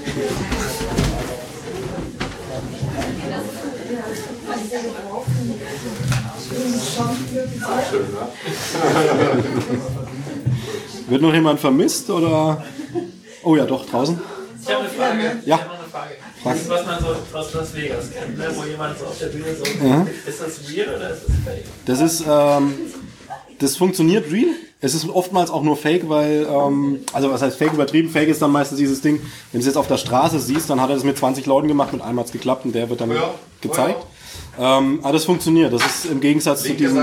Wird noch jemand vermisst oder? Oh ja, doch, draußen. Ich habe eine Frage. Ja. Das ist, was man so aus Las Vegas kennt, ne? Wo jemand so auf der Bühne so. Ja. Ist das real oder ist das fake? Das ist, das funktioniert real. Es ist oftmals auch nur fake, weil, also was heißt fake übertrieben? Fake ist dann meistens dieses Ding, wenn du es jetzt auf der Straße siehst, dann hat er das mit 20 Leuten gemacht, mit einem hat's geklappt und der wird dann gezeigt. Aber das funktioniert. Das ist im Gegensatz zu diesem...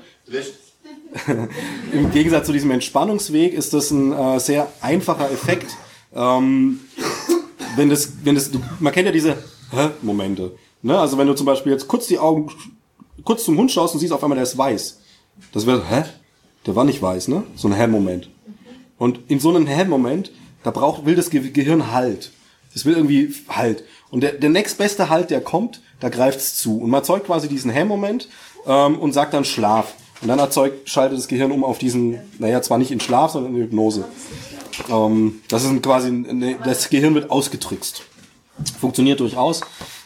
Im Gegensatz zu diesem Entspannungsweg ist das ein sehr einfacher Effekt. Man kennt ja diese Momente. Ne? Also wenn du zum Beispiel jetzt kurz die Augen kurz zum Hund schaust und siehst auf einmal, der ist weiß. Das wäre, der war nicht weiß, ne? So ein Moment. Und in so einem Moment, will das Gehirn Halt. Das will irgendwie Halt. Und der nächstbeste Halt, der kommt, da greift's zu. Und man erzeugt quasi diesen Moment und sagt dann Schlaf. Und dann schaltet das Gehirn um auf diesen, zwar nicht in Schlaf, sondern in Hypnose. Das ist quasi, das Gehirn wird ausgetrickst. Funktioniert durchaus.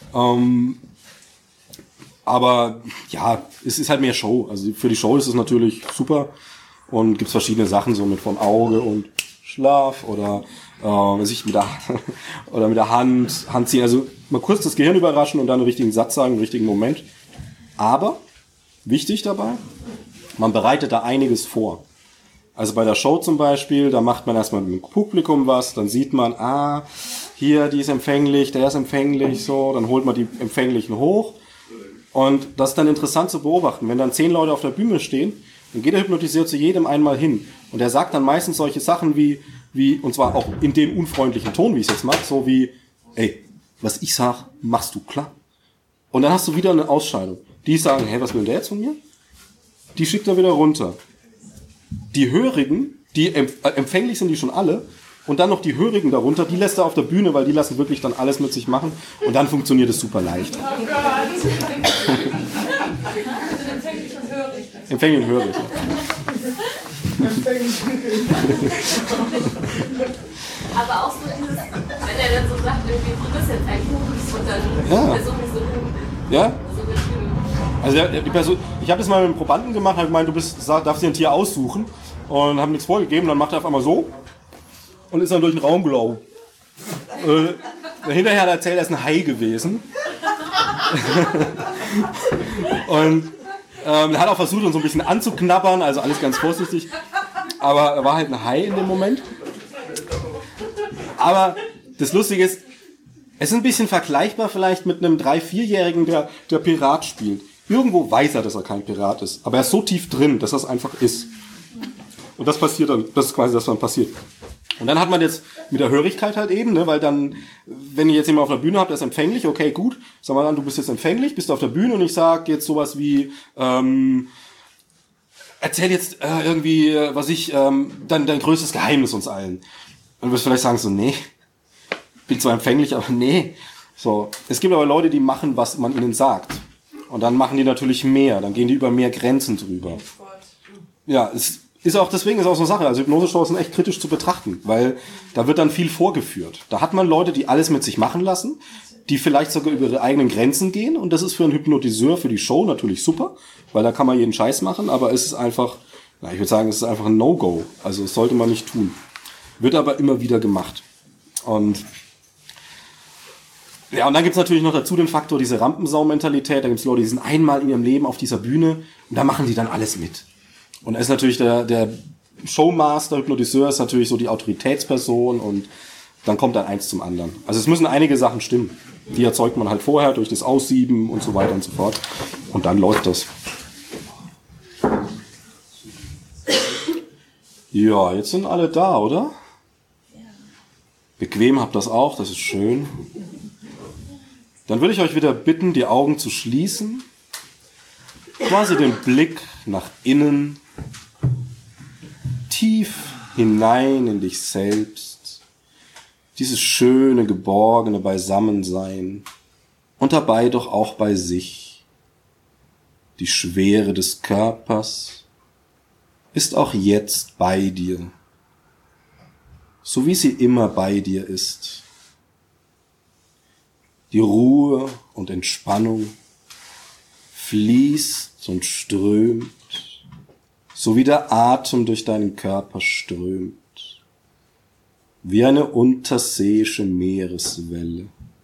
Aber ja, es ist halt mehr Show. Also für die Show ist es natürlich super. Und gibt's verschiedene Sachen, so mit vom Auge und Schlaf oder sich mit der Hand ziehen. Also mal kurz das Gehirn überraschen und dann einen richtigen Satz sagen, einen richtigen Moment. Aber wichtig dabei, man bereitet da einiges vor. Also bei der Show zum Beispiel, da macht man erstmal mit dem Publikum was, dann sieht man, hier, die ist empfänglich, der ist empfänglich, so, dann holt man die Empfänglichen hoch. Und das ist dann interessant zu beobachten. Wenn dann 10 Leute auf der Bühne stehen, dann geht der Hypnotiseur zu jedem einmal hin. Und er sagt dann meistens solche Sachen wie, und zwar auch in dem unfreundlichen Ton, wie ich es jetzt mache, so wie, ey, was ich sag, machst du klar. Und dann hast du wieder eine Ausscheidung. Die sagen, hey, was will der jetzt von mir? Die schickt er wieder runter. Die Hörigen, die empfänglich sind die schon alle, und dann noch die Hörigen darunter, die lässt er auf der Bühne, weil die lassen wirklich dann alles mit sich machen und dann funktioniert es super leicht. Oh Gott. Empfänglich und hörig. Empfänglich und hörig, ja. Aber auch so dieses, wenn er dann so sagt, irgendwie, du bist jetzt ein Kuchen und dann Person ist so ja? Also die Person, ich habe das mal mit einem Probanden gemacht, habe gemeint, darfst dir ein Tier aussuchen und habe nichts vorgegeben, dann macht er auf einmal so und ist dann durch den Raum gelaufen. Hinterher hat er erzählt, er ist ein Hai gewesen. Und er hat auch versucht, uns so ein bisschen anzuknabbern, also alles ganz vorsichtig. Aber er war halt ein Hai in dem Moment. Aber das Lustige ist, es ist ein bisschen vergleichbar vielleicht mit einem 3-4-Jährigen, der Pirat spielt. Irgendwo weiß er, dass er kein Pirat ist. Aber er ist so tief drin, dass das einfach ist. Und das passiert dann, das ist quasi das, was dann passiert. Und dann hat man jetzt mit der Hörigkeit halt eben, ne, weil dann, wenn ihr jetzt jemand auf der Bühne habt, der ist empfänglich, okay, gut. Sag mal dann, du bist jetzt empfänglich, bist auf der Bühne und ich sag jetzt sowas wie, erzähl jetzt irgendwie, dein größtes Geheimnis uns allen. Und du wirst vielleicht sagen so, nee, bin zwar empfänglich, aber nee. So, es gibt aber Leute, die machen, was man ihnen sagt. Und dann machen die natürlich mehr, dann gehen die über mehr Grenzen drüber. Ja, ist auch so eine Sache. Also Hypnoseshows sind echt kritisch zu betrachten, weil da wird dann viel vorgeführt. Da hat man Leute, die alles mit sich machen lassen, die vielleicht sogar über ihre eigenen Grenzen gehen. Und das ist für einen Hypnotiseur, für die Show natürlich super, weil da kann man jeden Scheiß machen. Aber es ist einfach, ich würde sagen, es ist einfach ein No-Go. Also das sollte man nicht tun. Wird aber immer wieder gemacht. Und dann gibt's natürlich noch dazu den Faktor, diese Rampensau-Mentalität. Da gibt's Leute, die sind einmal in ihrem Leben auf dieser Bühne und da machen die dann alles mit. Und er ist natürlich der Showmaster, Hypnotiseur ist natürlich so die Autoritätsperson und dann kommt dann eins zum anderen. Also es müssen einige Sachen stimmen. Die erzeugt man halt vorher durch das Aussieben und so weiter und so fort. Und dann läuft das. Ja, jetzt sind alle da, oder? Bequem habt das auch, das ist schön. Dann würde ich euch wieder bitten, die Augen zu schließen. Quasi den Blick nach innen. Tief hinein in dich selbst. Dieses schöne, geborgene Beisammensein. Und dabei doch auch bei sich. Die Schwere des Körpers ist auch jetzt bei dir. So wie sie immer bei dir ist. Die Ruhe und Entspannung fließt und strömt, so wie der Atem durch deinen Körper strömt, wie eine unterseeische Meereswelle,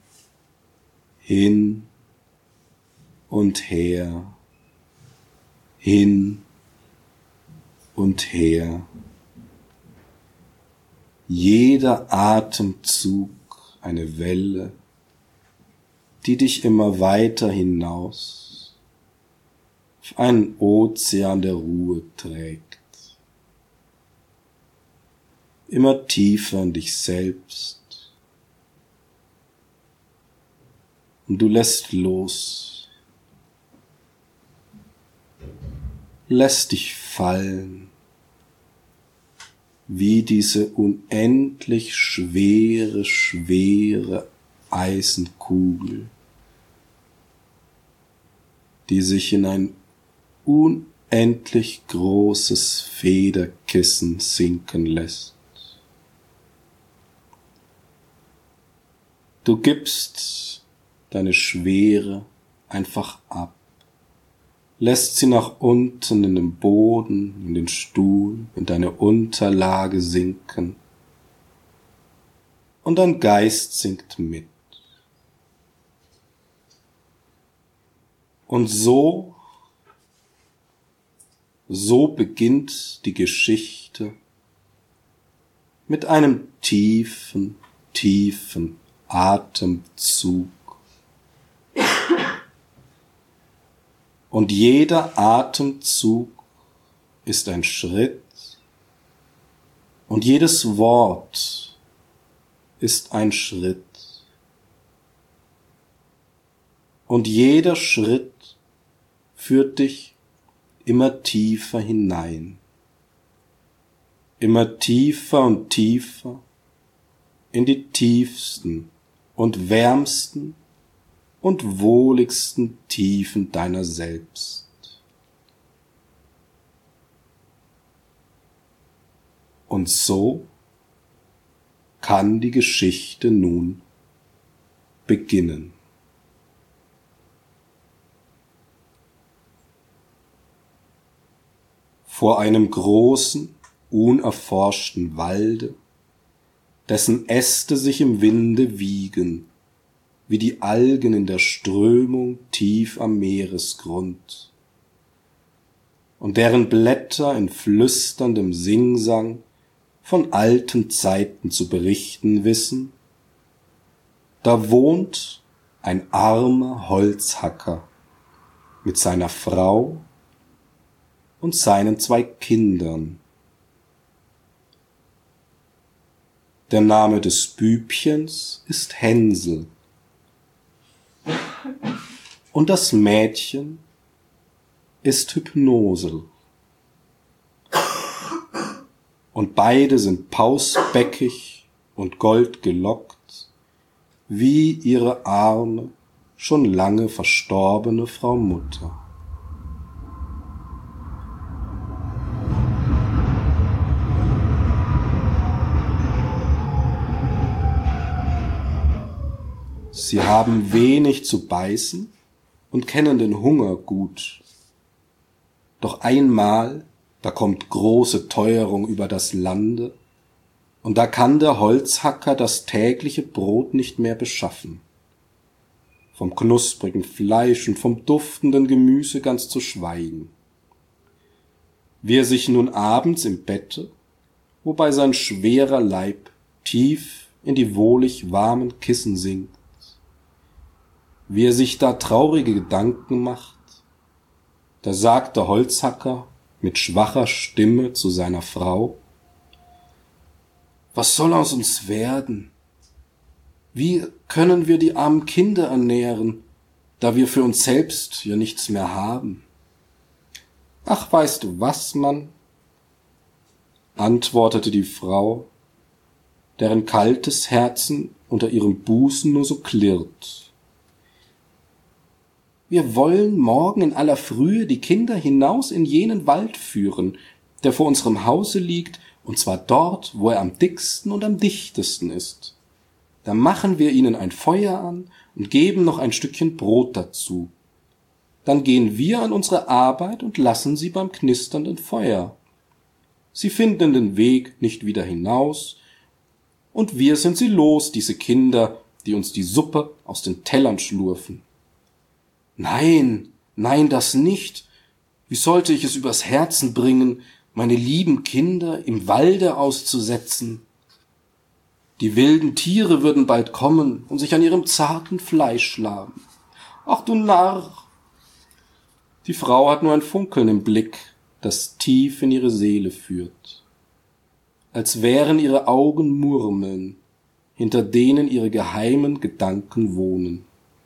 hin und her, hin und her. Jeder Atemzug eine Welle, die dich immer weiter hinaus auf einen Ozean der Ruhe trägt. Immer tiefer in dich selbst. Und du lässt los. Lässt dich fallen, wie diese unendlich schwere Eisenkugel, die sich in ein unendlich großes Federkissen sinken lässt. Du gibst deine Schwere einfach ab, lässt sie nach unten in den Boden, in den Stuhl, in deine Unterlage sinken, und dein Geist sinkt mit. Und so beginnt die Geschichte mit einem tiefen Atemzug. Und jeder Atemzug ist ein Schritt und jedes Wort ist ein Schritt. Und jeder Schritt führt dich immer tiefer hinein, immer tiefer und tiefer in die tiefsten und wärmsten und wohligsten Tiefen deiner selbst. Und so kann die Geschichte nun beginnen. Vor einem großen, unerforschten Walde, dessen Äste sich im Winde wiegen, wie die Algen in der Strömung tief am Meeresgrund, und deren Blätter in flüsterndem Singsang von alten Zeiten zu berichten wissen, da wohnt ein armer Holzhacker mit seiner Frau und seinen 2 Kindern. Der Name des Bübchens ist Hänsel und das Mädchen ist Hypnosel. Und beide sind pausbäckig und goldgelockt, wie ihre arme, schon lange verstorbene Frau Mutter. Sie haben wenig zu beißen und kennen den Hunger gut. Doch einmal, da kommt große Teuerung über das Lande, und da kann der Holzhacker das tägliche Brot nicht mehr beschaffen. Vom knusprigen Fleisch und vom duftenden Gemüse ganz zu schweigen. Wie er sich nun abends im Bette, wobei sein schwerer Leib tief in die wohlig warmen Kissen sinkt, wie er sich da traurige Gedanken macht, da sagt der Holzhacker mit schwacher Stimme zu seiner Frau: Was soll aus uns werden? Wie können wir die armen Kinder ernähren, da wir für uns selbst ja nichts mehr haben? Ach, weißt du was, Mann? Antwortete die Frau, deren kaltes Herzen unter ihrem Busen nur so klirrt. Wir wollen morgen in aller Frühe die Kinder hinaus in jenen Wald führen, der vor unserem Hause liegt, und zwar dort, wo er am dicksten und am dichtesten ist. Da machen wir ihnen ein Feuer an und geben noch ein Stückchen Brot dazu. Dann gehen wir an unsere Arbeit und lassen sie beim knisternden Feuer. Sie finden den Weg nicht wieder hinaus, und wir sind sie los, diese Kinder, die uns die Suppe aus den Tellern schlurfen. Nein, nein, das nicht. Wie sollte ich es übers Herzen bringen, meine lieben Kinder im Walde auszusetzen? Die wilden Tiere würden bald kommen und sich an ihrem zarten Fleisch laben. Ach du Narr! Die Frau hat nur ein Funkeln im Blick, das tief in ihre Seele führt. Als wären ihre Augen Murmeln, hinter denen ihre geheimen Gedanken wohnen.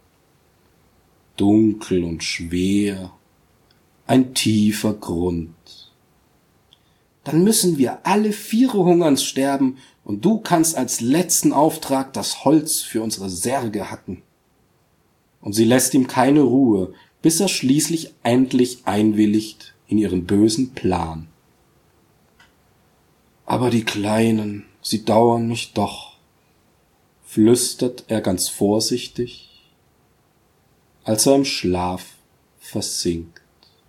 Dunkel und schwer, ein tiefer Grund. Dann müssen wir alle 4 Hungerns sterben, und du kannst als letzten Auftrag das Holz für unsere Särge hacken. Und sie lässt ihm keine Ruhe, bis er schließlich endlich einwilligt in ihren bösen Plan. Aber die Kleinen, sie dauern mich doch, flüstert er ganz vorsichtig, als er im Schlaf versinkt.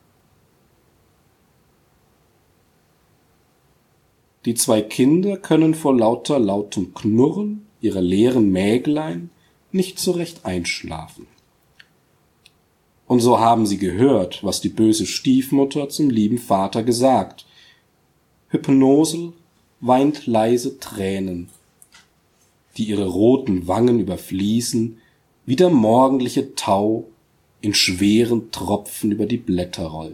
Die 2 Kinder können vor lautem Knurren ihrer leeren Mäglein nicht so recht einschlafen. Und so haben sie gehört, was die böse Stiefmutter zum lieben Vater gesagt. Hypnosel weint leise Tränen, die ihre roten Wangen überfließen, wie der morgendliche Tau in schweren Tropfen über die Blätter rollt.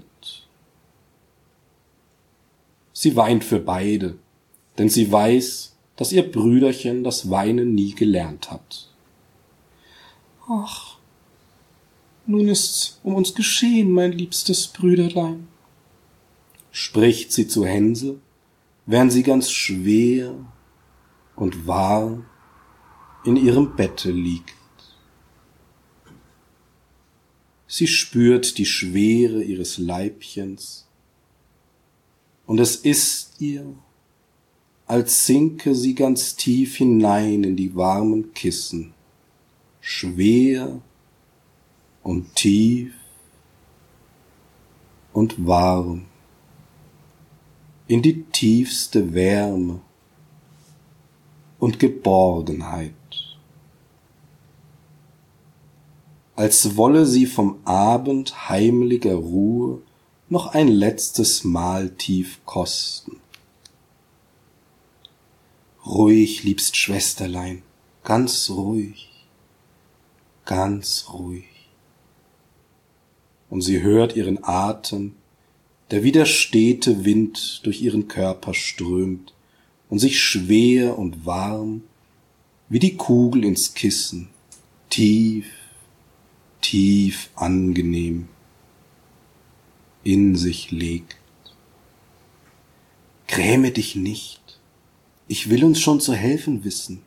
Sie weint für beide, denn sie weiß, dass ihr Brüderchen das Weinen nie gelernt hat. Ach, nun ist's um uns geschehen, mein liebstes Brüderlein, spricht sie zu Hänsel, während sie ganz schwer und warm in ihrem Bette liegt. Sie spürt die Schwere ihres Leibchens, und es ist ihr, als sinke sie ganz tief hinein in die warmen Kissen, schwer und tief und warm, in die tiefste Wärme und Geborgenheit, als wolle sie vom Abend heimlicher Ruhe noch ein letztes Mal tief kosten. Ruhig, liebst Schwesterlein, ganz ruhig, ganz ruhig. Und sie hört ihren Atem, der wie der stete Wind durch ihren Körper strömt und sich schwer und warm wie die Kugel ins Kissen, tief, tief angenehm in sich legt. Gräme dich nicht, ich will uns schon zu helfen wissen.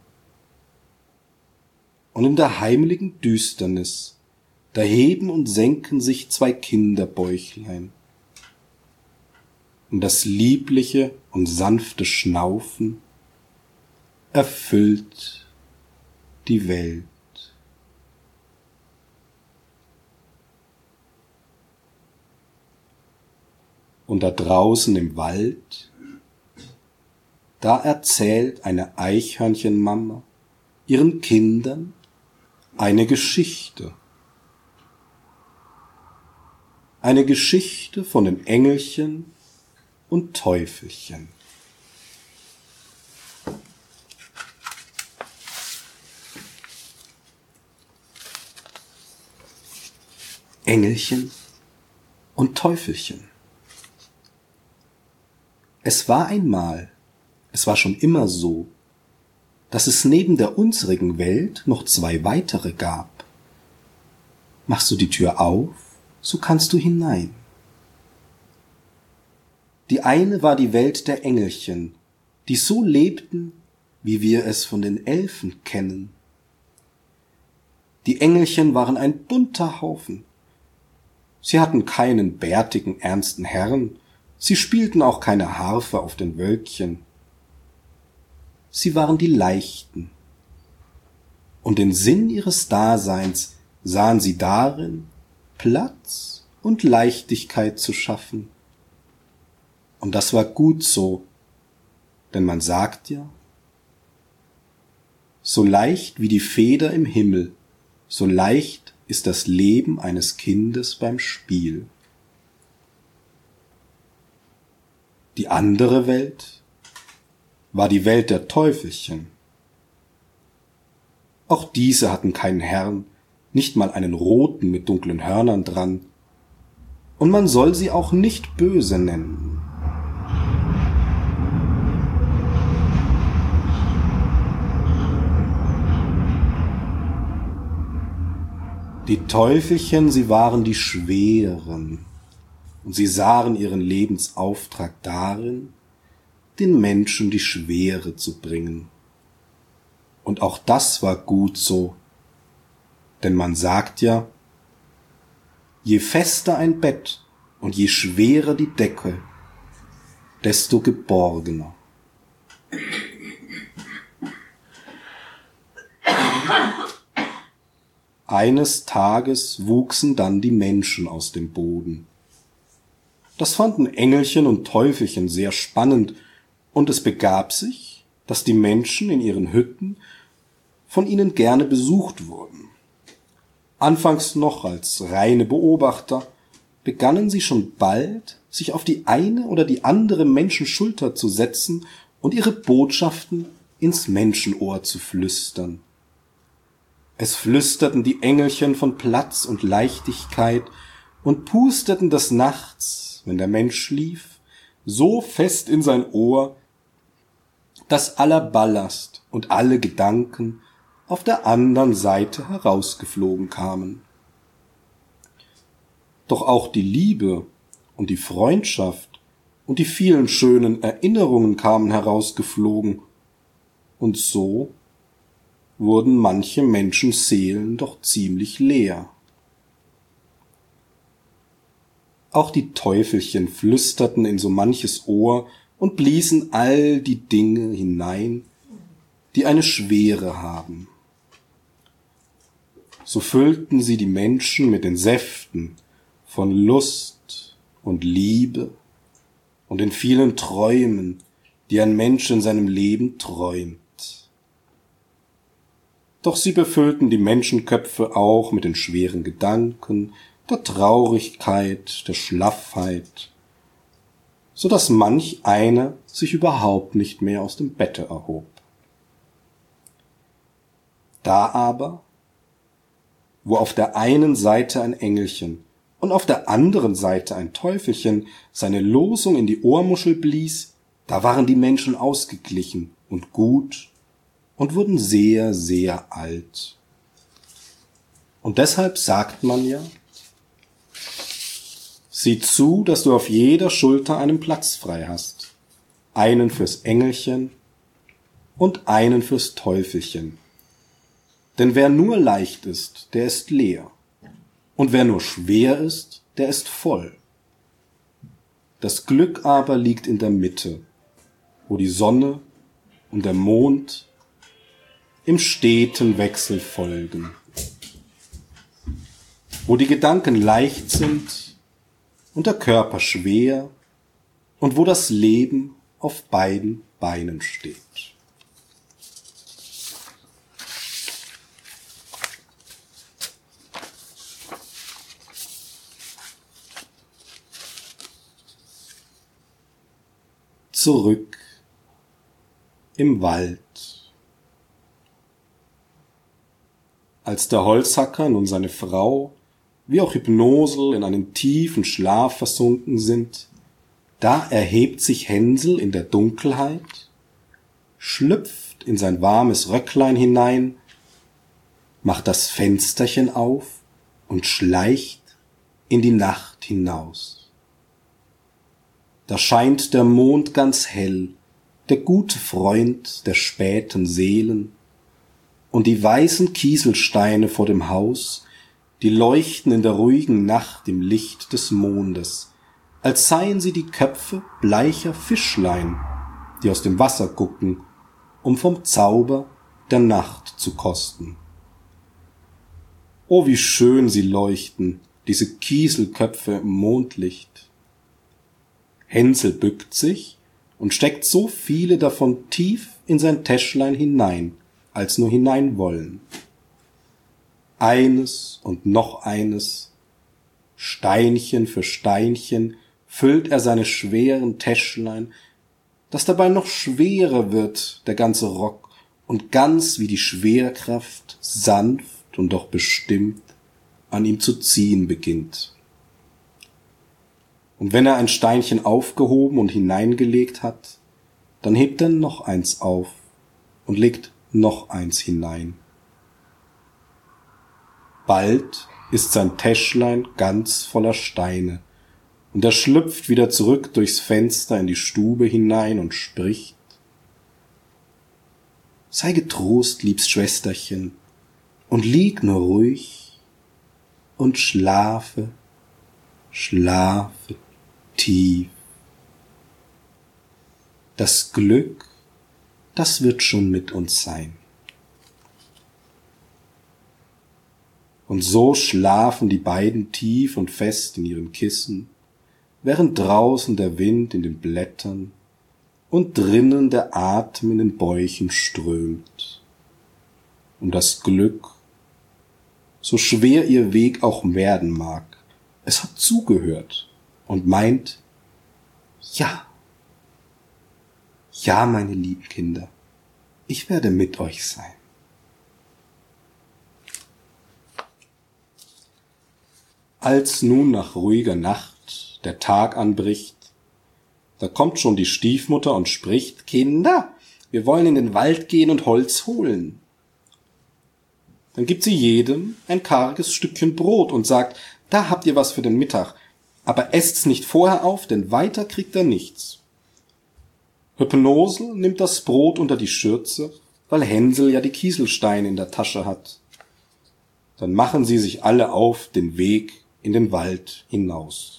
Und in der heimlichen Düsternis, da heben und senken sich 2 Kinderbäuchlein. Und das liebliche und sanfte Schnaufen erfüllt die Welt. Und da draußen im Wald, da erzählt eine Eichhörnchenmama ihren Kindern eine Geschichte. Eine Geschichte von den Engelchen und Teufelchen. Engelchen und Teufelchen. Es war einmal, es war schon immer so, dass es neben der unsrigen Welt noch 2 weitere gab. Machst du die Tür auf, so kannst du hinein. Die eine war die Welt der Engelchen, die so lebten, wie wir es von den Elfen kennen. Die Engelchen waren ein bunter Haufen. Sie hatten keinen bärtigen, ernsten Herrn, sie spielten auch keine Harfe auf den Wölkchen. Sie waren die Leichten, und den Sinn ihres Daseins sahen sie darin, Platz und Leichtigkeit zu schaffen. Und das war gut so, denn man sagt ja, so leicht wie die Feder im Himmel, so leicht ist das Leben eines Kindes beim Spiel. Die andere Welt war die Welt der Teufelchen. Auch diese hatten keinen Herrn, nicht mal einen roten mit dunklen Hörnern dran, und man soll sie auch nicht böse nennen. Die Teufelchen, sie waren die Schweren, und sie sahen ihren Lebensauftrag darin, den Menschen die Schwere zu bringen. Und auch das war gut so, denn man sagt ja, je fester ein Bett und je schwerer die Decke, desto geborgener. Eines Tages wuchsen dann die Menschen aus dem Boden. Das fanden Engelchen und Teufelchen sehr spannend, und es begab sich, dass die Menschen in ihren Hütten von ihnen gerne besucht wurden. Anfangs noch als reine Beobachter, begannen sie schon bald, sich auf die eine oder die andere Menschenschulter zu setzen und ihre Botschaften ins Menschenohr zu flüstern. Es flüsterten die Engelchen von Platz und Leichtigkeit und pusteten des Nachts, wenn der Mensch schlief, so fest in sein Ohr, dass aller Ballast und alle Gedanken auf der anderen Seite herausgeflogen kamen. Doch auch die Liebe und die Freundschaft und die vielen schönen Erinnerungen kamen herausgeflogen, und so wurden manche Menschenseelen doch ziemlich leer. Auch die Teufelchen flüsterten in so manches Ohr und bliesen all die Dinge hinein, die eine Schwere haben. So füllten sie die Menschen mit den Säften von Lust und Liebe und den vielen Träumen, die ein Mensch in seinem Leben träumt. Doch sie befüllten die Menschenköpfe auch mit den schweren Gedanken, der Traurigkeit, der Schlaffheit, so dass manch einer sich überhaupt nicht mehr aus dem Bette erhob. Da aber, wo auf der einen Seite ein Engelchen und auf der anderen Seite ein Teufelchen seine Losung in die Ohrmuschel blies, da waren die Menschen ausgeglichen und gut und wurden sehr, sehr alt. Und deshalb sagt man ja, sieh zu, dass du auf jeder Schulter einen Platz frei hast, einen fürs Engelchen und einen fürs Teufelchen. Denn wer nur leicht ist, der ist leer, und wer nur schwer ist, der ist voll. Das Glück aber liegt in der Mitte, wo die Sonne und der Mond im steten Wechsel folgen, wo die Gedanken leicht sind und der Körper schwer und wo das Leben auf beiden Beinen steht. Zurück im Wald. Als der Holzhacker und seine Frau, wie auch Hypnosel, in einen tiefen Schlaf versunken sind, da erhebt sich Hänsel in der Dunkelheit, schlüpft in sein warmes Röcklein hinein, macht das Fensterchen auf und schleicht in die Nacht hinaus. Da scheint der Mond ganz hell, der gute Freund der späten Seelen, und die weißen Kieselsteine vor dem Haus, die leuchten in der ruhigen Nacht im Licht des Mondes, als seien sie die Köpfe bleicher Fischlein, die aus dem Wasser gucken, um vom Zauber der Nacht zu kosten. Oh, wie schön sie leuchten, diese Kieselköpfe im Mondlicht. Hänsel bückt sich und steckt so viele davon tief in sein Täschlein hinein, als nur hinein wollen. Eines und noch eines, Steinchen für Steinchen, füllt er seine schweren Täschlein, dass dabei noch schwerer wird der ganze Rock und ganz wie die Schwerkraft sanft und doch bestimmt an ihm zu ziehen beginnt. Und wenn er ein Steinchen aufgehoben und hineingelegt hat, dann hebt er noch eins auf und legt noch eins hinein. Bald ist sein Täschlein ganz voller Steine, und er schlüpft wieder zurück durchs Fenster in die Stube hinein und spricht: Sei getrost, liebs Schwesterchen, und lieg nur ruhig und schlafe, schlafe tief. Das Glück, das wird schon mit uns sein. Und so schlafen die beiden tief und fest in ihren Kissen, während draußen der Wind in den Blättern und drinnen der Atem in den Bäuchen strömt. Und das Glück, so schwer ihr Weg auch werden mag, es hat zugehört und meint: Ja, ja, meine lieben Kinder, ich werde mit euch sein. Als nun nach ruhiger Nacht der Tag anbricht, da kommt schon die Stiefmutter und spricht: Kinder, wir wollen in den Wald gehen und Holz holen. Dann gibt sie jedem ein karges Stückchen Brot und sagt: Da habt ihr was für den Mittag, aber esst's nicht vorher auf, denn weiter kriegt ihr nichts. Hüppenosel nimmt das Brot unter die Schürze, weil Hänsel ja die Kieselsteine in der Tasche hat. Dann machen sie sich alle auf den Weg in den Wald hinaus.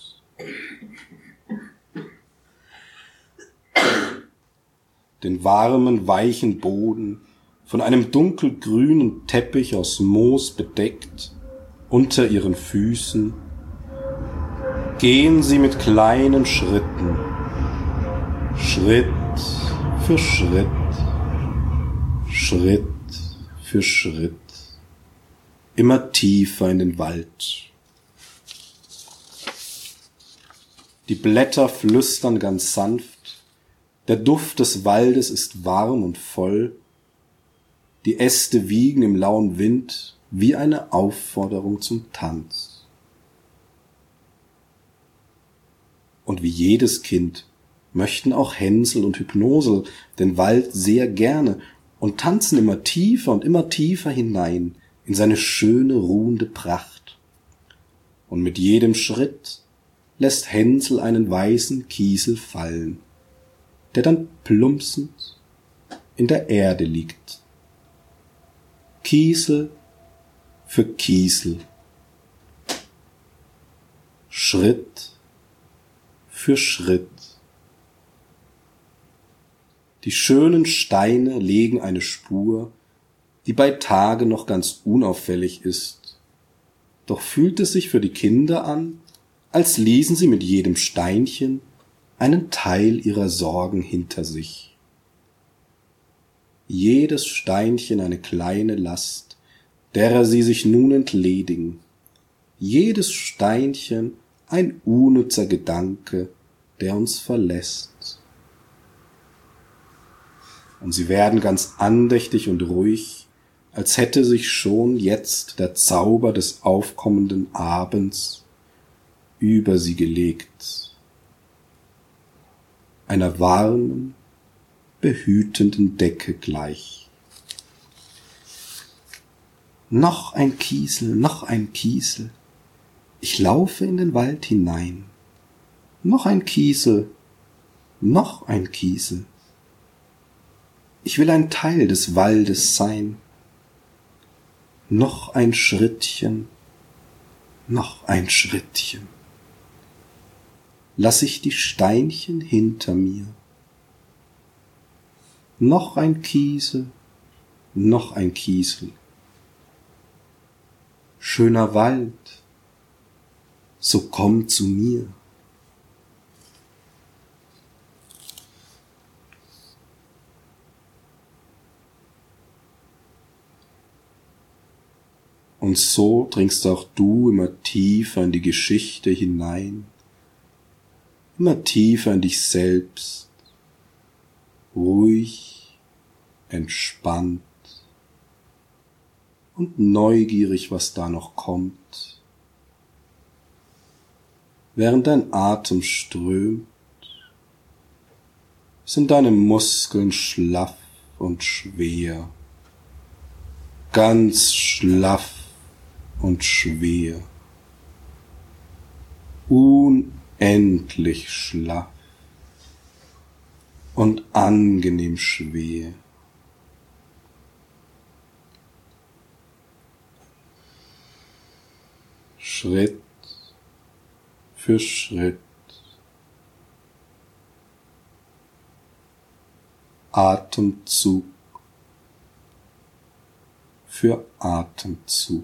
Den warmen, weichen Boden, von einem dunkelgrünen Teppich aus Moos bedeckt, unter ihren Füßen, gehen sie mit kleinen Schritten, Schritt für Schritt, Schritt für Schritt, immer tiefer in den Wald. Die Blätter flüstern ganz sanft, der Duft des Waldes ist warm und voll, die Äste wiegen im lauen Wind wie eine Aufforderung zum Tanz. Und wie jedes Kind möchten auch Hänsel und Hypnosel den Wald sehr gerne und tanzen immer tiefer und immer tiefer hinein in seine schöne, ruhende Pracht. Und mit jedem Schritt lässt Hänsel einen weißen Kiesel fallen, der dann plumpsend in der Erde liegt. Kiesel für Kiesel, Schritt für Schritt. Die schönen Steine legen eine Spur, die bei Tage noch ganz unauffällig ist. Doch fühlt es sich für die Kinder an, als ließen sie mit jedem Steinchen einen Teil ihrer Sorgen hinter sich. Jedes Steinchen eine kleine Last, derer sie sich nun entledigen. Jedes Steinchen ein unnützer Gedanke, der uns verlässt. Und sie werden ganz andächtig und ruhig, als hätte sich schon jetzt der Zauber des aufkommenden Abends über sie gelegt, einer warmen, behütenden Decke gleich. Noch ein Kiesel, noch ein Kiesel, ich laufe in den Wald hinein. Noch ein Kiesel, noch ein Kiesel, ich will ein Teil des Waldes sein. Noch ein Schrittchen, noch ein Schrittchen. Lass ich die Steinchen hinter mir. Noch ein Kiesel, noch ein Kiesel. schöner Wald, so komm zu mir. Und so dringst auch du immer tiefer in die Geschichte hinein, immer tiefer in dich selbst, ruhig, entspannt und neugierig, was da noch kommt, während dein Atem strömt, sind deine Muskeln schlaff und schwer, ganz schlaff und schwer, unendlich schlaff und angenehm schwer. Schritt für Schritt, Atemzug für Atemzug.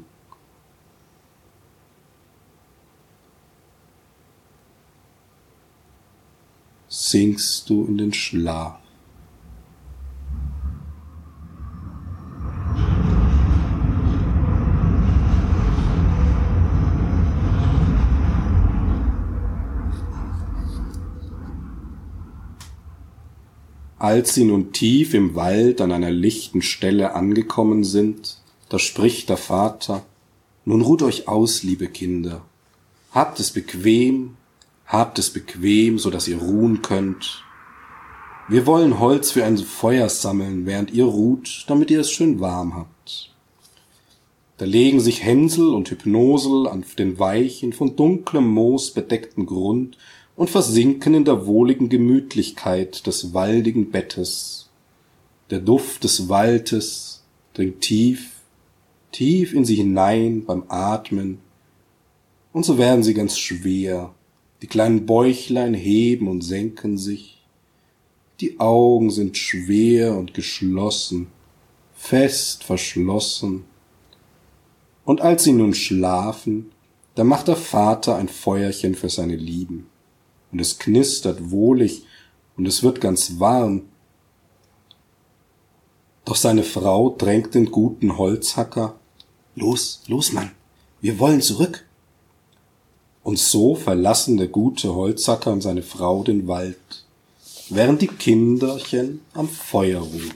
Sinkst du in den Schlaf. Als sie nun tief im Wald an einer lichten Stelle angekommen sind, da spricht der Vater: Nun ruht euch aus, liebe Kinder. Habt es bequem, so dass ihr ruhen könnt. Wir wollen Holz für ein Feuer sammeln, während ihr ruht, damit ihr es schön warm habt. Da legen sich Hänsel und Hypnosel auf den weichen, von dunklem Moos bedeckten Grund und versinken in der wohligen Gemütlichkeit des waldigen Bettes. Der Duft des Waldes dringt tief, tief in sie hinein beim Atmen, und so werden sie ganz schwer. Die kleinen Bäuchlein heben und senken sich. Die Augen sind schwer und geschlossen, fest verschlossen. Und als sie nun schlafen, da macht der Vater ein Feuerchen für seine Lieben. Und es knistert wohlig und es wird ganz warm. Doch seine Frau drängt den guten Holzhacker: Los, los, Mann, wir wollen zurück. Und so verlassen der gute Holzhacker und seine Frau den Wald, während die Kinderchen am Feuer ruhen.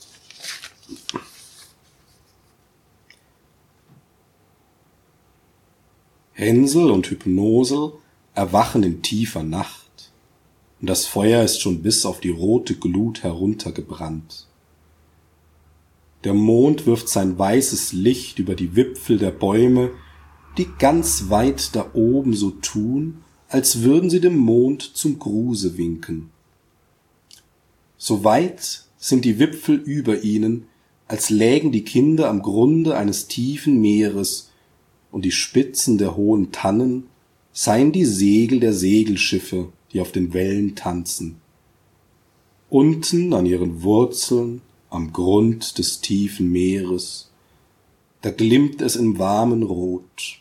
Hänsel und Hypnosel erwachen in tiefer Nacht, und das Feuer ist schon bis auf die rote Glut heruntergebrannt. Der Mond wirft sein weißes Licht über die Wipfel der Bäume, die ganz weit da oben so tun, als würden sie dem Mond zum Gruße winken. So weit sind die Wipfel über ihnen, als lägen die Kinder am Grunde eines tiefen Meeres, und die Spitzen der hohen Tannen seien die Segel der Segelschiffe, die auf den Wellen tanzen. Unten an ihren Wurzeln, am Grund des tiefen Meeres, da glimmt es in warmen Rot.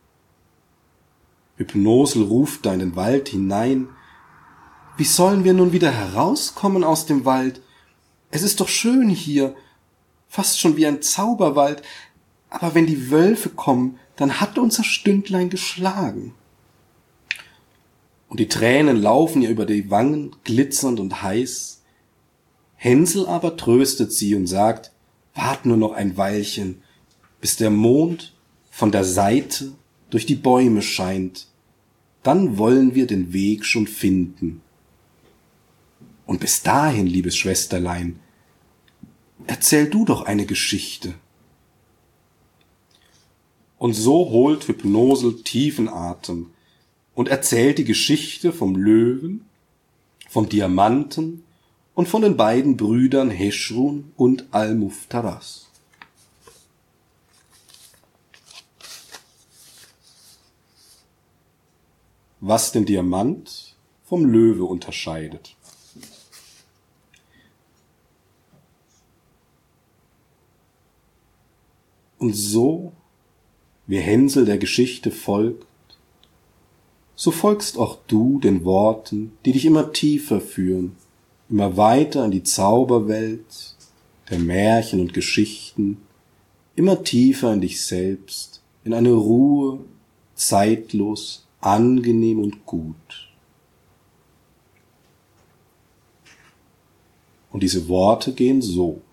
Hypnosel ruft da in den Wald hinein: Wie sollen wir nun wieder herauskommen aus dem Wald? Es ist doch schön hier, fast schon wie ein Zauberwald, aber wenn die Wölfe kommen, dann hat unser Stündlein geschlagen. Und die Tränen laufen ihr über die Wangen, glitzernd und heiß. Hänsel aber tröstet sie und sagt: Wart nur noch ein Weilchen, bis der Mond von der Seite durch die Bäume scheint, dann wollen wir den Weg schon finden. Und bis dahin, liebes Schwesterlein, erzähl du doch eine Geschichte. Und so holt Hypnosel tiefen Atem und erzählt die Geschichte vom Löwen, vom Diamanten und von den beiden Brüdern Heschrun und Al-Muftaras. Was den Diamant vom Löwe unterscheidet. Und so wie Hänsel der Geschichte folgt, so folgst auch du den Worten, die dich immer tiefer führen, immer weiter in die Zauberwelt der Märchen und Geschichten, immer tiefer in dich selbst, in eine Ruhe, zeitlos, angenehm und gut. Und diese Worte gehen so.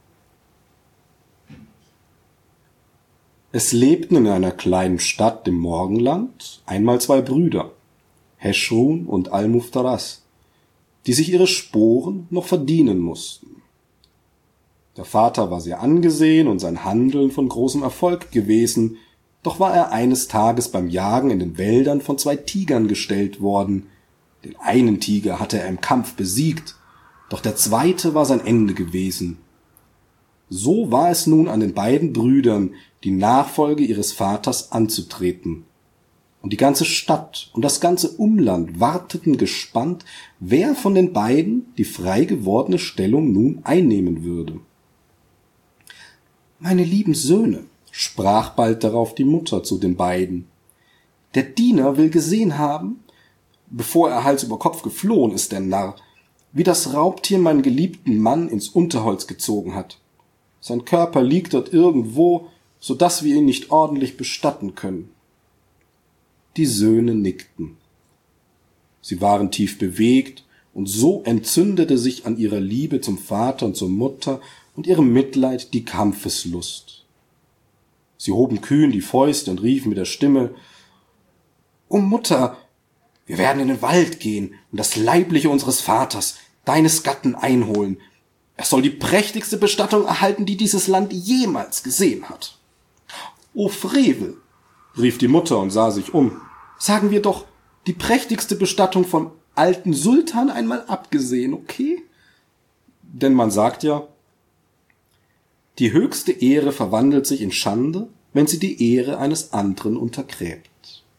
Es lebten in einer kleinen Stadt im Morgenland einmal zwei Brüder, Heschrun und Al-Muftaras, die sich ihre Sporen noch verdienen mussten. Der Vater war sehr angesehen und sein Handeln von großem Erfolg gewesen, doch war er eines Tages beim Jagen in den Wäldern von zwei Tigern gestellt worden. Den einen Tiger hatte er im Kampf besiegt, doch der zweite war sein Ende gewesen. So war es nun an den beiden Brüdern, die Nachfolge ihres Vaters anzutreten. Und die ganze Stadt und das ganze Umland warteten gespannt, wer von den beiden die frei gewordene Stellung nun einnehmen würde. »Meine lieben Söhne«, sprach bald darauf die Mutter zu den beiden, »der Diener will gesehen haben, bevor er Hals über Kopf geflohen ist, der Narr, wie das Raubtier meinen geliebten Mann ins Unterholz gezogen hat. Sein Körper liegt dort irgendwo, so dass wir ihn nicht ordentlich bestatten können.« Die Söhne nickten. Sie waren tief bewegt, und so entzündete sich an ihrer Liebe zum Vater und zur Mutter und ihrem Mitleid die Kampfeslust. Sie hoben kühn die Fäuste und riefen mit der Stimme: »O Mutter, wir werden in den Wald gehen und das Leibliche unseres Vaters, deines Gatten, einholen. Er soll die prächtigste Bestattung erhalten, die dieses Land jemals gesehen hat.« »O Frevel«, rief die Mutter und sah sich um, »sagen wir doch, die prächtigste Bestattung vom alten Sultan einmal abgesehen, okay? Denn man sagt ja, die höchste Ehre verwandelt sich in Schande, wenn sie die Ehre eines anderen untergräbt.«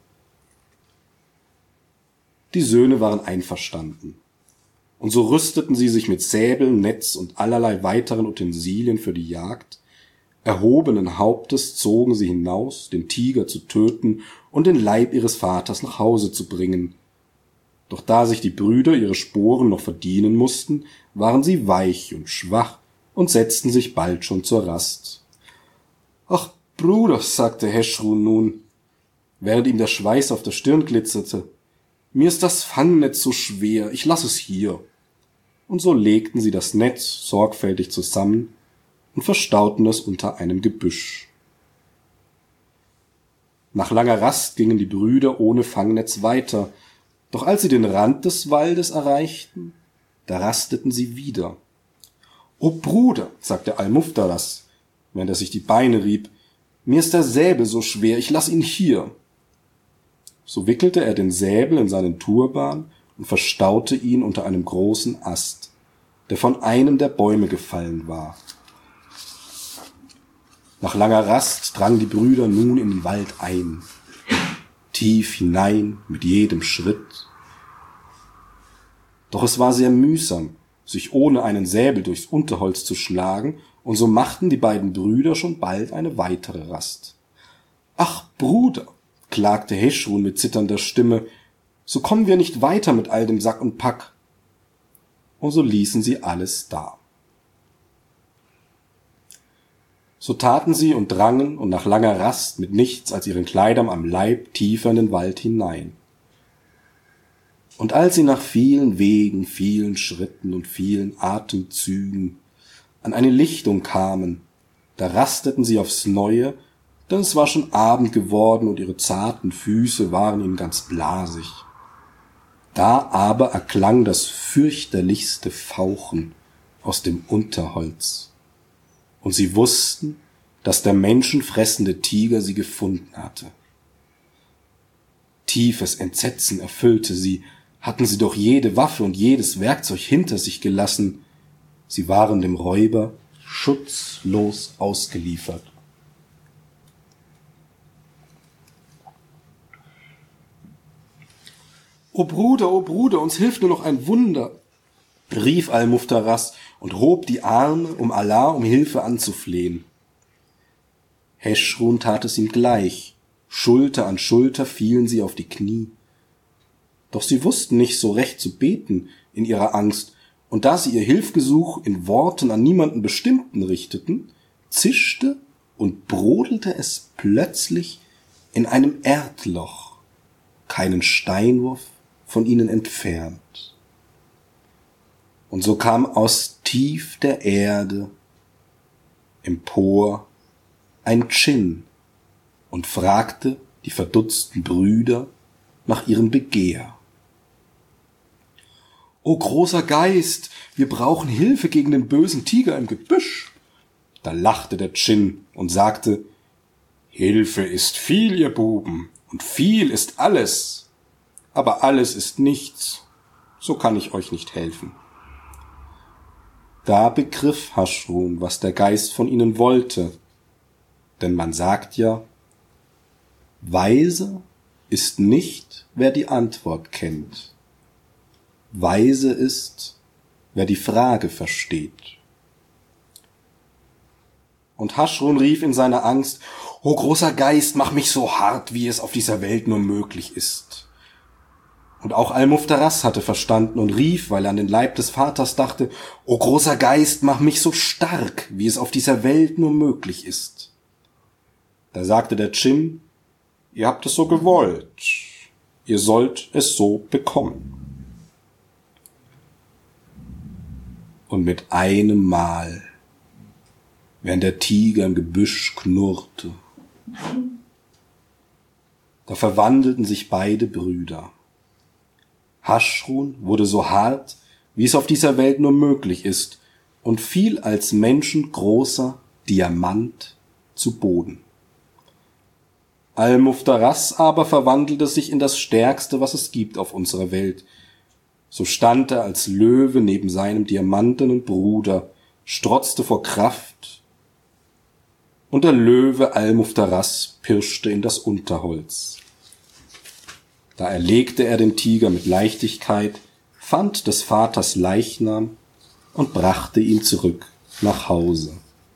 Die Söhne waren einverstanden. Und so rüsteten sie sich mit Säbeln, Netz und allerlei weiteren Utensilien für die Jagd. Erhobenen Hauptes zogen sie hinaus, den Tiger zu töten und den Leib ihres Vaters nach Hause zu bringen. Doch da sich die Brüder ihre Sporen noch verdienen mussten, waren sie weich und schwach und setzten sich bald schon zur Rast. »Ach, Bruder«, sagte Heschrun nun, während ihm der Schweiß auf der Stirn glitzerte, »mir ist das Fangnetz so schwer, ich lass es hier.« Und so legten sie das Netz sorgfältig zusammen und verstauten es unter einem Gebüsch. Nach langer Rast gingen die Brüder ohne Fangnetz weiter, doch als sie den Rand des Waldes erreichten, da rasteten sie wieder. »O Bruder«, sagte Al-Muftaras, während er sich die Beine rieb, »mir ist der Säbel so schwer, ich lass ihn hier.« So wickelte er den Säbel in seinen Turban und verstaute ihn unter einem großen Ast, der von einem der Bäume gefallen war. Nach langer Rast drangen die Brüder nun in den Wald ein, tief hinein mit jedem Schritt. Doch es war sehr mühsam, sich ohne einen Säbel durchs Unterholz zu schlagen, und so machten die beiden Brüder schon bald eine weitere Rast. »Ach, Bruder«, klagte Heschrun mit zitternder Stimme, »so kommen wir nicht weiter mit all dem Sack und Pack.« Und so ließen sie alles da. So taten sie und drangen und nach langer Rast mit nichts als ihren Kleidern am Leib tiefer in den Wald hinein. Und als sie nach vielen Wegen, vielen Schritten und vielen Atemzügen an eine Lichtung kamen, da rasteten sie aufs Neue, denn es war schon Abend geworden und ihre zarten Füße waren ihnen ganz blasig. Da aber erklang das fürchterlichste Fauchen aus dem Unterholz, und sie wussten, dass der menschenfressende Tiger sie gefunden hatte. Tiefes Entsetzen erfüllte sie, hatten sie doch jede Waffe und jedes Werkzeug hinter sich gelassen. Sie waren dem Räuber schutzlos ausgeliefert. »O Bruder, uns hilft nur noch ein Wunder«, rief Al-Muftaras und hob die Arme, um Allah um Hilfe anzuflehen. Heschrun tat es ihm gleich, Schulter an Schulter fielen sie auf die Knie. Doch sie wussten nicht so recht zu beten in ihrer Angst, und da sie ihr Hilfgesuch in Worten an niemanden Bestimmten richteten, zischte und brodelte es plötzlich in einem Erdloch, keinen Steinwurf von ihnen entfernt. Und so kam aus tief der Erde empor ein Dschinn und fragte die verdutzten Brüder nach ihrem Begehr. »O großer Geist, wir brauchen Hilfe gegen den bösen Tiger im Gebüsch.« Da lachte der Dschinn und sagte, »Hilfe ist viel, ihr Buben, und viel ist alles, aber alles ist nichts, so kann ich euch nicht helfen.« Da begriff Haschrun, was der Geist von ihnen wollte, denn man sagt ja, weise ist nicht, wer die Antwort kennt. Weise ist, wer die Frage versteht. Und Haschrun rief in seiner Angst, »O großer Geist, mach mich so hart, wie es auf dieser Welt nur möglich ist.« Und auch Al-Muftaras hatte verstanden und rief, weil er an den Leib des Vaters dachte, »O großer Geist, mach mich so stark, wie es auf dieser Welt nur möglich ist.« Da sagte der Dschinn, »Ihr habt es so gewollt, ihr sollt es so bekommen.« Und mit einem Mal, während der Tiger im Gebüsch knurrte, da verwandelten sich beide Brüder. Haschrun wurde so hart, wie es auf dieser Welt nur möglich ist, und fiel als menschengroßer Diamant zu Boden. Al-Muftaras aber verwandelte sich in das Stärkste, was es gibt auf unserer Welt. So stand er als Löwe neben seinem diamantenen Bruder, strotzte vor Kraft, und der Löwe Al-Muftaras pirschte in das Unterholz. Da erlegte er den Tiger mit Leichtigkeit, fand des Vaters Leichnam und brachte ihn zurück nach Hause.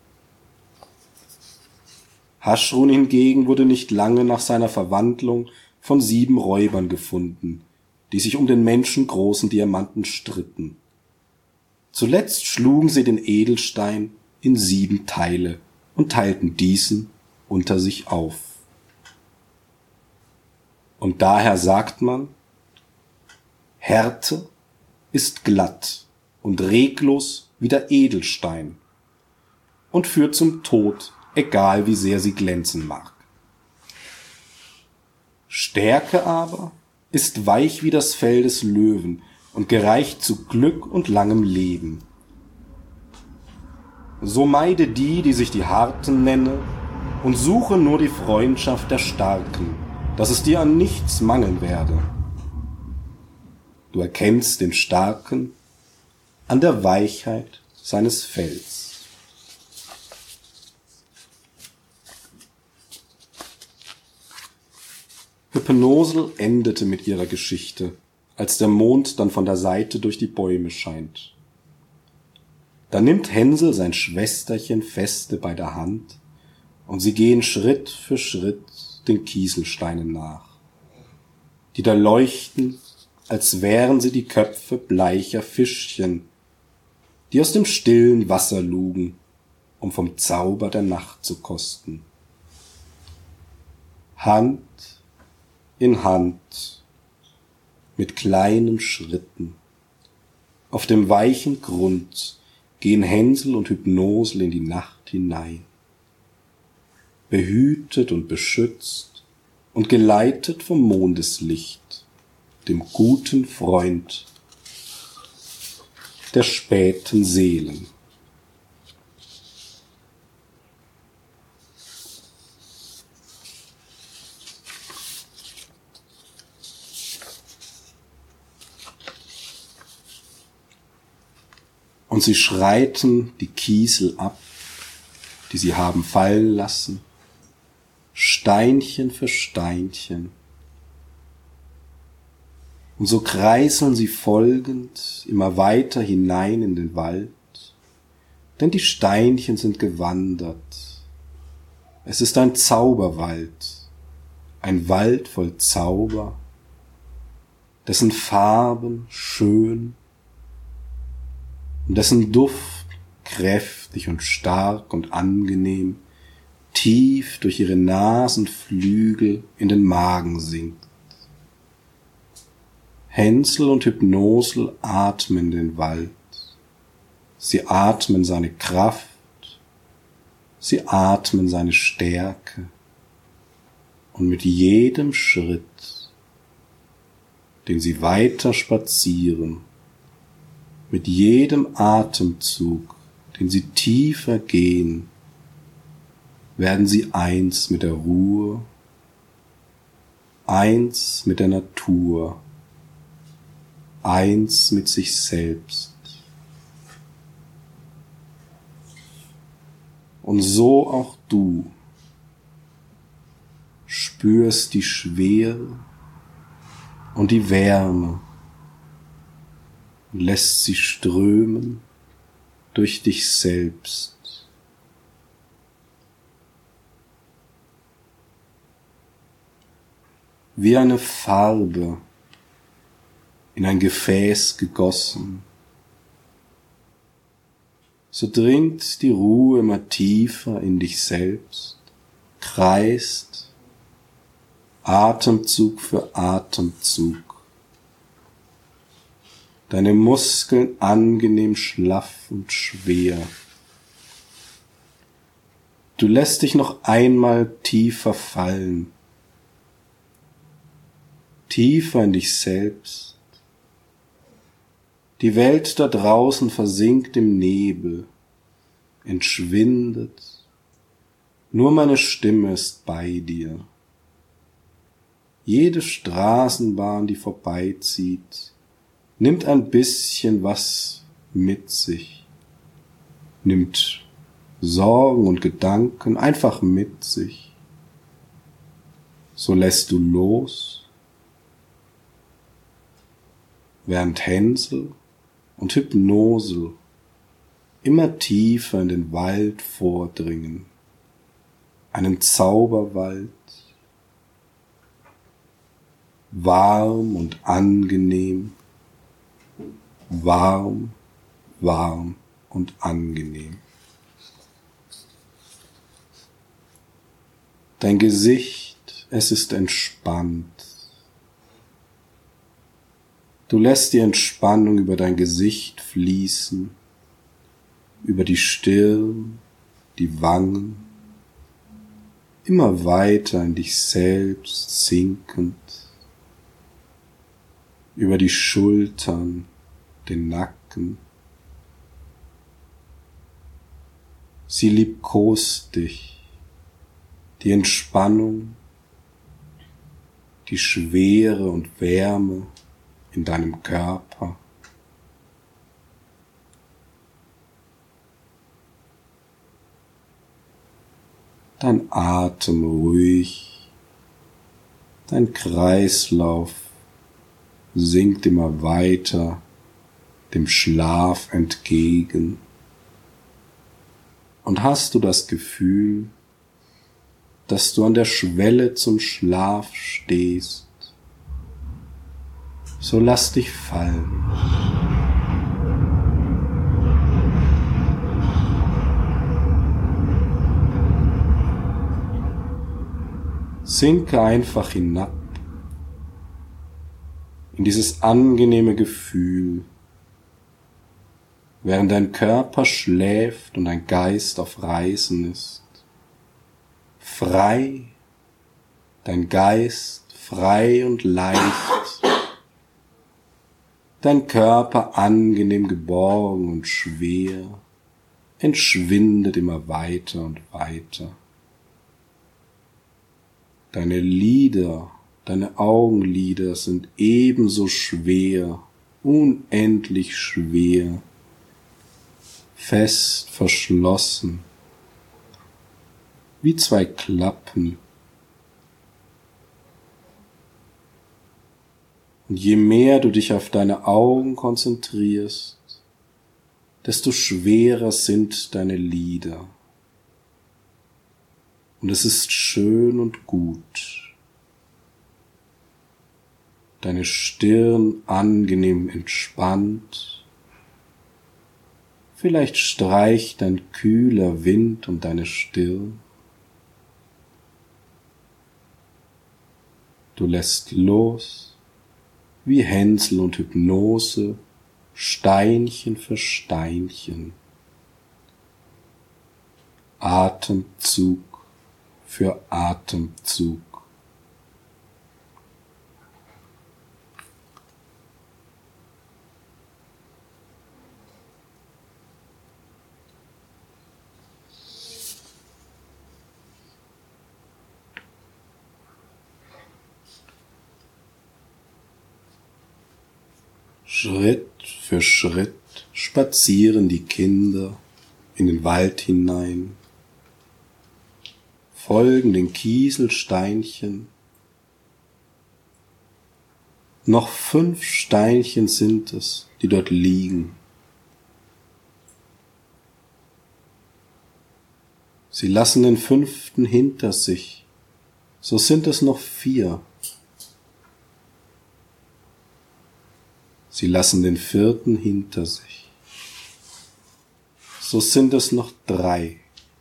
Haschrun hingegen wurde nicht lange nach seiner Verwandlung von 7 Räubern gefunden, die sich um den menschengroßen Diamanten stritten. Zuletzt schlugen sie den Edelstein in 7 Teile und teilten diesen unter sich auf. Und daher sagt man, Härte ist glatt und reglos wie der Edelstein und führt zum Tod, egal wie sehr sie glänzen mag. Stärke aber ist weich wie das Fell des Löwen und gereicht zu Glück und langem Leben. So meide die, die sich die Harten nenne, und suche nur die Freundschaft der Starken, dass es dir an nichts mangeln werde. Du erkennst den Starken an der Weichheit seines Fells. Hypnosel endete mit ihrer Geschichte, als der Mond dann von der Seite durch die Bäume scheint. Da nimmt Hänsel sein Schwesterchen feste bei der Hand, und sie gehen Schritt für Schritt den Kieselsteinen nach, die da leuchten, als wären sie die Köpfe bleicher Fischchen, die aus dem stillen Wasser lugen, um vom Zauber der Nacht zu kosten. Hand in Hand, mit kleinen Schritten, auf dem weichen Grund gehen Hänsel und Hypnosel in die Nacht hinein, behütet und beschützt und geleitet vom Mondeslicht, dem guten Freund der späten Seelen. Und sie schreiten die Kiesel ab, die sie haben fallen lassen, Steinchen für Steinchen. Und so kreiseln sie folgend immer weiter hinein in den Wald, denn die Steinchen sind gewandert. Es ist ein Zauberwald, ein Wald voll Zauber, dessen Farben schön und dessen Duft kräftig und stark und angenehm tief durch ihre Nasenflügel in den Magen sinkt. Hänsel und Hypnosel atmen den Wald. Sie atmen seine Kraft, sie atmen seine Stärke. Und mit jedem Schritt, den sie weiter spazieren, mit jedem Atemzug, den sie tiefer gehen, werden sie eins mit der Ruhe, eins mit der Natur, eins mit sich selbst. Und so auch du spürst die Schwere und die Wärme und lässt sie strömen durch dich selbst. Wie eine Farbe in ein Gefäß gegossen. So dringt die Ruhe immer tiefer in dich selbst, kreist Atemzug für Atemzug. Deine Muskeln angenehm schlaff und schwer. Du lässt dich noch einmal tiefer fallen, tiefer in dich selbst. Die Welt da draußen versinkt im Nebel, entschwindet. Nur meine Stimme ist bei dir. Jede Straßenbahn, die vorbeizieht, nimmt ein bisschen was mit sich, nimmt Sorgen und Gedanken einfach mit sich. So lässt du los, während Hänsel und Hypnosel immer tiefer in den Wald vordringen, einen Zauberwald, warm und angenehm, warm, warm und angenehm. Dein Gesicht, es ist entspannt. Du lässt die Entspannung über dein Gesicht fließen, über die Stirn, die Wangen, immer weiter in dich selbst sinkend, über die Schultern, den Nacken. Sie liebkost dich, die Entspannung, die Schwere und Wärme in deinem Körper. Dein Atem ruhig, dein Kreislauf sinkt immer weiter dem Schlaf entgegen. Und hast du das Gefühl, dass du an der Schwelle zum Schlaf stehst, so lass dich fallen. Sinke einfach hinab in dieses angenehme Gefühl, während dein Körper schläft und dein Geist auf Reisen ist. Frei, dein Geist frei und leicht, dein Körper angenehm geborgen und schwer, entschwindet immer weiter und weiter. Deine Lider, deine Augenlider sind ebenso schwer, unendlich schwer, fest verschlossen, wie zwei Klappen. Und je mehr du dich auf deine Augen konzentrierst, desto schwerer sind deine Lider. Und es ist schön und gut, deine Stirn angenehm entspannt. Vielleicht streicht ein kühler Wind um deine Stirn. Du lässt los, wie Hänsel und Hypnose, Steinchen für Steinchen, Atemzug für Atemzug. Schritt für Schritt spazieren die Kinder in den Wald hinein, folgen den Kieselsteinchen. Noch 5 Steinchen sind es, die dort liegen. Sie lassen den 5. hinter sich, so sind es noch 4. Sie lassen den 4. hinter sich. So sind es noch 3.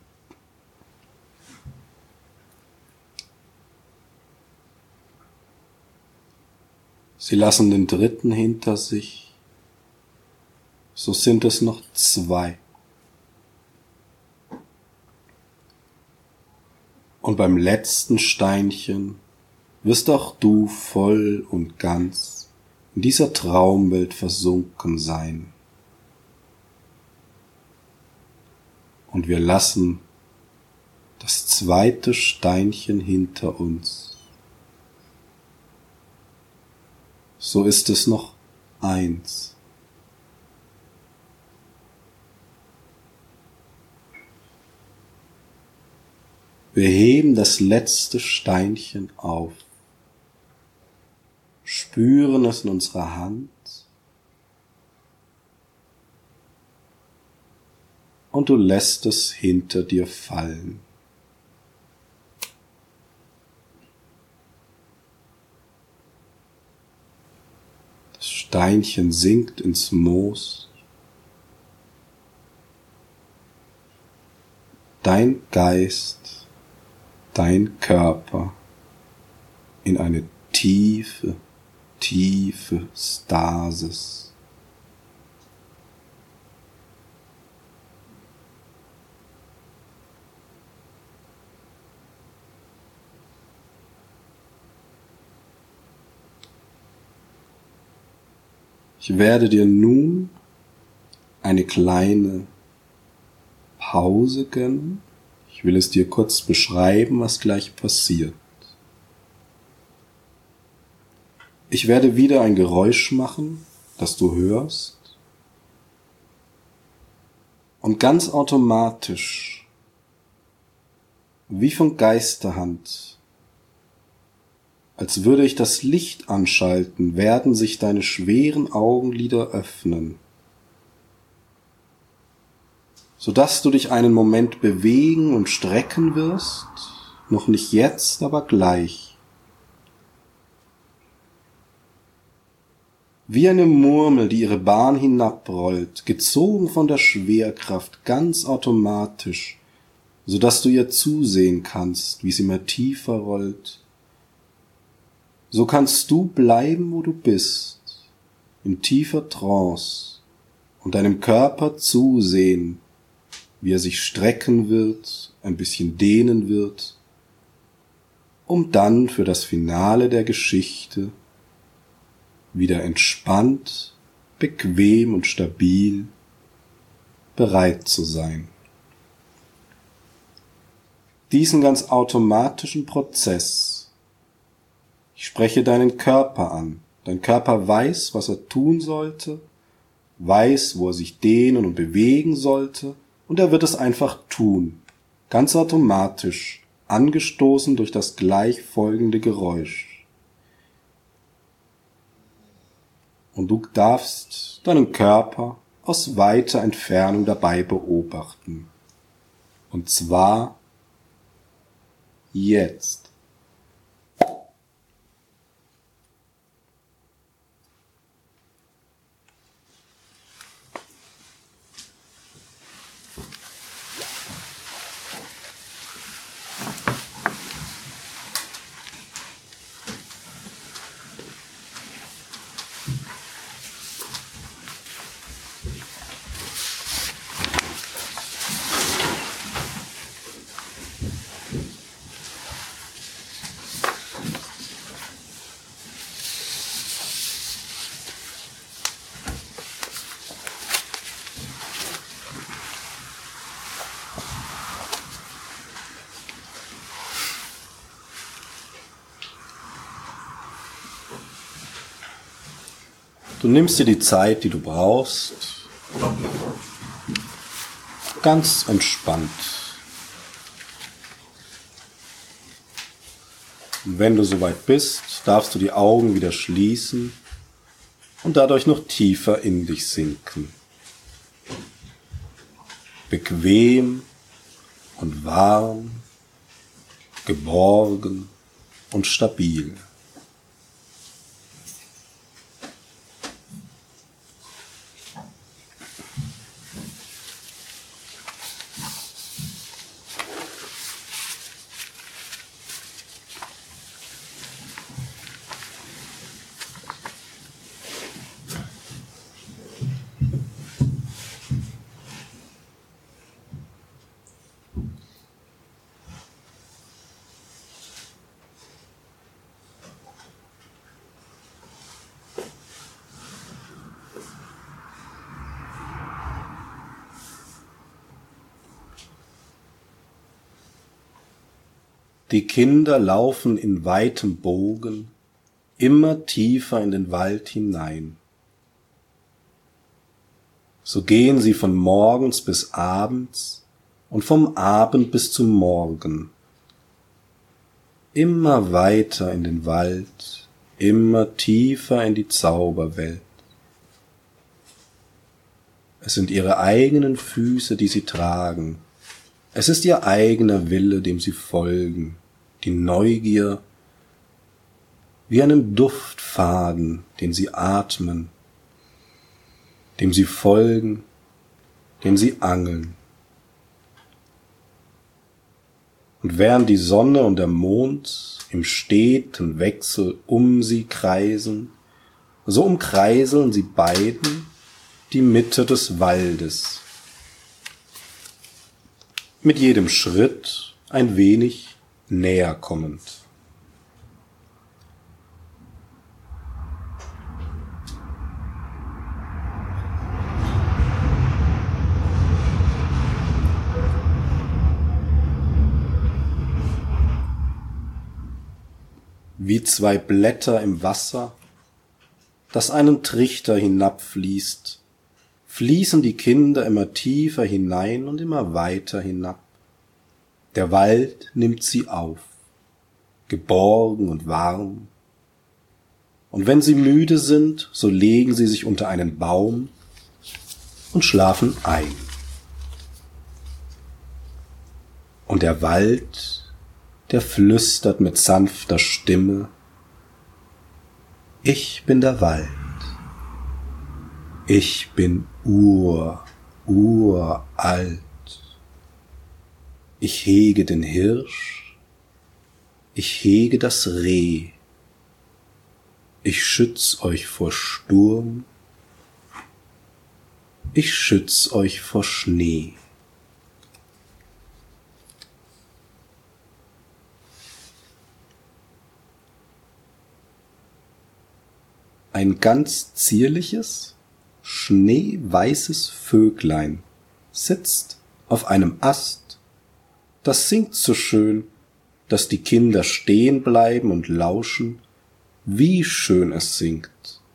Sie lassen den 3. hinter sich. So sind es noch 2. Und beim letzten Steinchen wirst auch du voll und ganz in dieser Traumwelt versunken sein. Und wir lassen das 2. Steinchen hinter uns. So ist es noch 1. Wir heben das letzte Steinchen auf. Spüren es in unserer Hand und du lässt es hinter dir fallen. Das Steinchen sinkt ins Moos. Dein Geist, dein Körper in eine tiefe Stasis. Ich werde dir nun eine kleine Pause gönnen. Ich will es dir kurz beschreiben, was gleich passiert. Ich werde wieder ein Geräusch machen, das du hörst. Und ganz automatisch, wie von Geisterhand, als würde ich das Licht anschalten, werden sich deine schweren Augenlider öffnen, sodass du dich einen Moment bewegen und strecken wirst, noch nicht jetzt, aber gleich. Wie eine Murmel, die ihre Bahn hinabrollt, gezogen von der Schwerkraft, ganz automatisch, sodass du ihr zusehen kannst, wie sie immer tiefer rollt. So kannst du bleiben, wo du bist, in tiefer Trance und deinem Körper zusehen, wie er sich strecken wird, ein bisschen dehnen wird, um dann für das Finale der Geschichte wieder entspannt, bequem und stabil bereit zu sein. Diesen ganz automatischen Prozess, ich spreche deinen Körper an. Dein Körper weiß, was er tun sollte, weiß, wo er sich dehnen und bewegen sollte, und er wird es einfach tun, ganz automatisch, angestoßen durch das gleich folgende Geräusch. Und du darfst deinen Körper aus weiter Entfernung dabei beobachten. Und zwar jetzt. Du nimmst dir die Zeit, die du brauchst, ganz entspannt. Und wenn du soweit bist, darfst du die Augen wieder schließen und dadurch noch tiefer in dich sinken. Bequem und warm, geborgen und stabil. Die Kinder laufen in weitem Bogen immer tiefer in den Wald hinein. So gehen sie von morgens bis abends und vom Abend bis zum Morgen. Immer weiter in den Wald, immer tiefer in die Zauberwelt. Es sind ihre eigenen Füße, die sie tragen. Es ist ihr eigener Wille, dem sie folgen, die Neugier, wie einem Duftfaden, den sie atmen, dem sie folgen, dem sie angeln. Und während die Sonne und der Mond im steten Wechsel um sie kreisen, so umkreiseln sie beiden die Mitte des Waldes. Mit jedem Schritt ein wenig näher kommend. Wie zwei Blätter im Wasser, das einen Trichter hinabfließt, fließen die Kinder immer tiefer hinein und immer weiter hinab. Der Wald nimmt sie auf, geborgen und warm. Und wenn sie müde sind, so legen sie sich unter einen Baum und schlafen ein. Und der Wald, der flüstert mit sanfter Stimme: Ich bin der Wald. Ich bin uralt. Ich hege den Hirsch, ich hege das Reh. Ich schütz euch vor Sturm, ich schütz euch vor Schnee. Ein ganz zierliches, schneeweißes Vöglein sitzt auf einem Ast. Das singt so schön, dass die Kinder stehen bleiben und lauschen, wie schön es singt.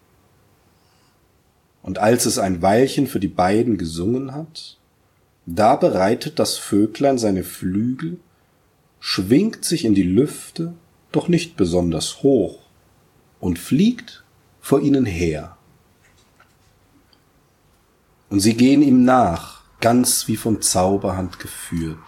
Und als es ein Weilchen für die beiden gesungen hat, da bereitet das Vöglein seine Flügel, schwingt sich in die Lüfte, doch nicht besonders hoch, und fliegt vor ihnen her. Und sie gehen ihm nach, ganz wie von Zauberhand geführt.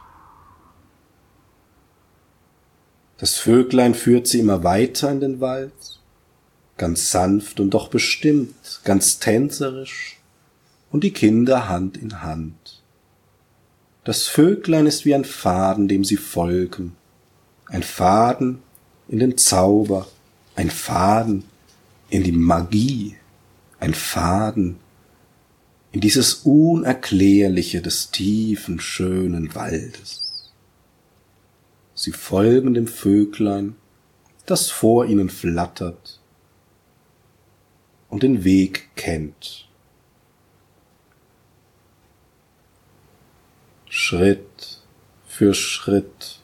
Das Vöglein führt sie immer weiter in den Wald, ganz sanft und doch bestimmt, ganz tänzerisch, und die Kinder Hand in Hand. Das Vöglein ist wie ein Faden, dem sie folgen, ein Faden in den Zauber, ein Faden in die Magie, ein Faden in dieses Unerklärliche des tiefen, schönen Waldes. Sie folgen dem Vöglein, das vor ihnen flattert und den Weg kennt. Schritt für Schritt,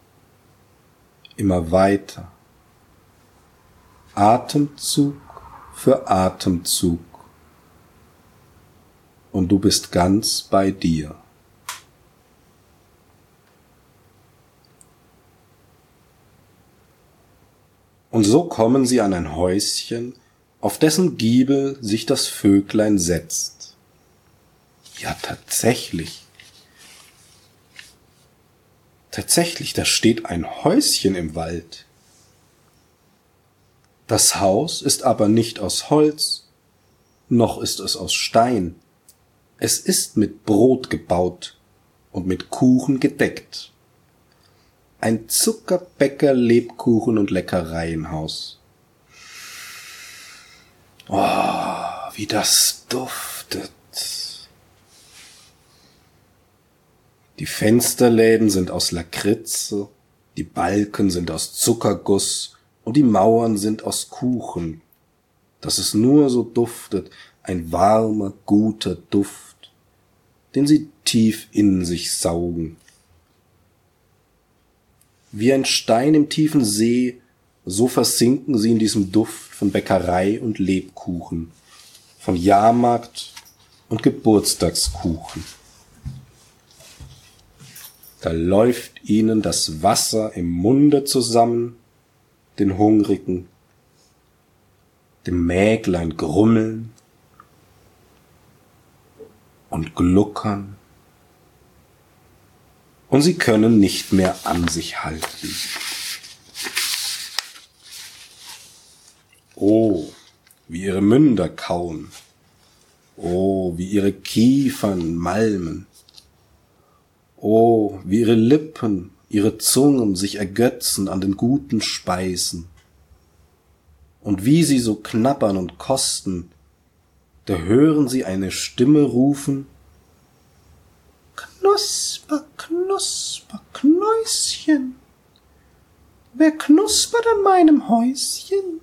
immer weiter, Atemzug für Atemzug. Und du bist ganz bei dir. Und so kommen sie an ein Häuschen, auf dessen Giebel sich das Vöglein setzt. Ja, tatsächlich. Tatsächlich, da steht ein Häuschen im Wald. Das Haus ist aber nicht aus Holz, noch ist es aus Stein. Es ist mit Brot gebaut und mit Kuchen gedeckt. Ein Zuckerbäcker, Lebkuchen und Leckereienhaus. Oh, wie das duftet. Die Fensterläden sind aus Lakritze, die Balken sind aus Zuckerguss und die Mauern sind aus Kuchen. Dass es nur so duftet, ein warmer, guter Duft, den sie tief in sich saugen. Wie ein Stein im tiefen See, so versinken sie in diesem Duft von Bäckerei und Lebkuchen, von Jahrmarkt und Geburtstagskuchen. Da läuft ihnen das Wasser im Munde zusammen, den Hungrigen, dem Mäglein grummeln und gluckern, und sie können nicht mehr an sich halten. Oh, wie ihre Münder kauen, oh, wie ihre Kiefern malmen, oh, wie ihre Lippen, ihre Zungen sich ergötzen an den guten Speisen. Und wie sie so knabbern und kosten, da hören sie eine Stimme rufen: Knusper, knusper, Knäuschen, wer knuspert an meinem Häuschen?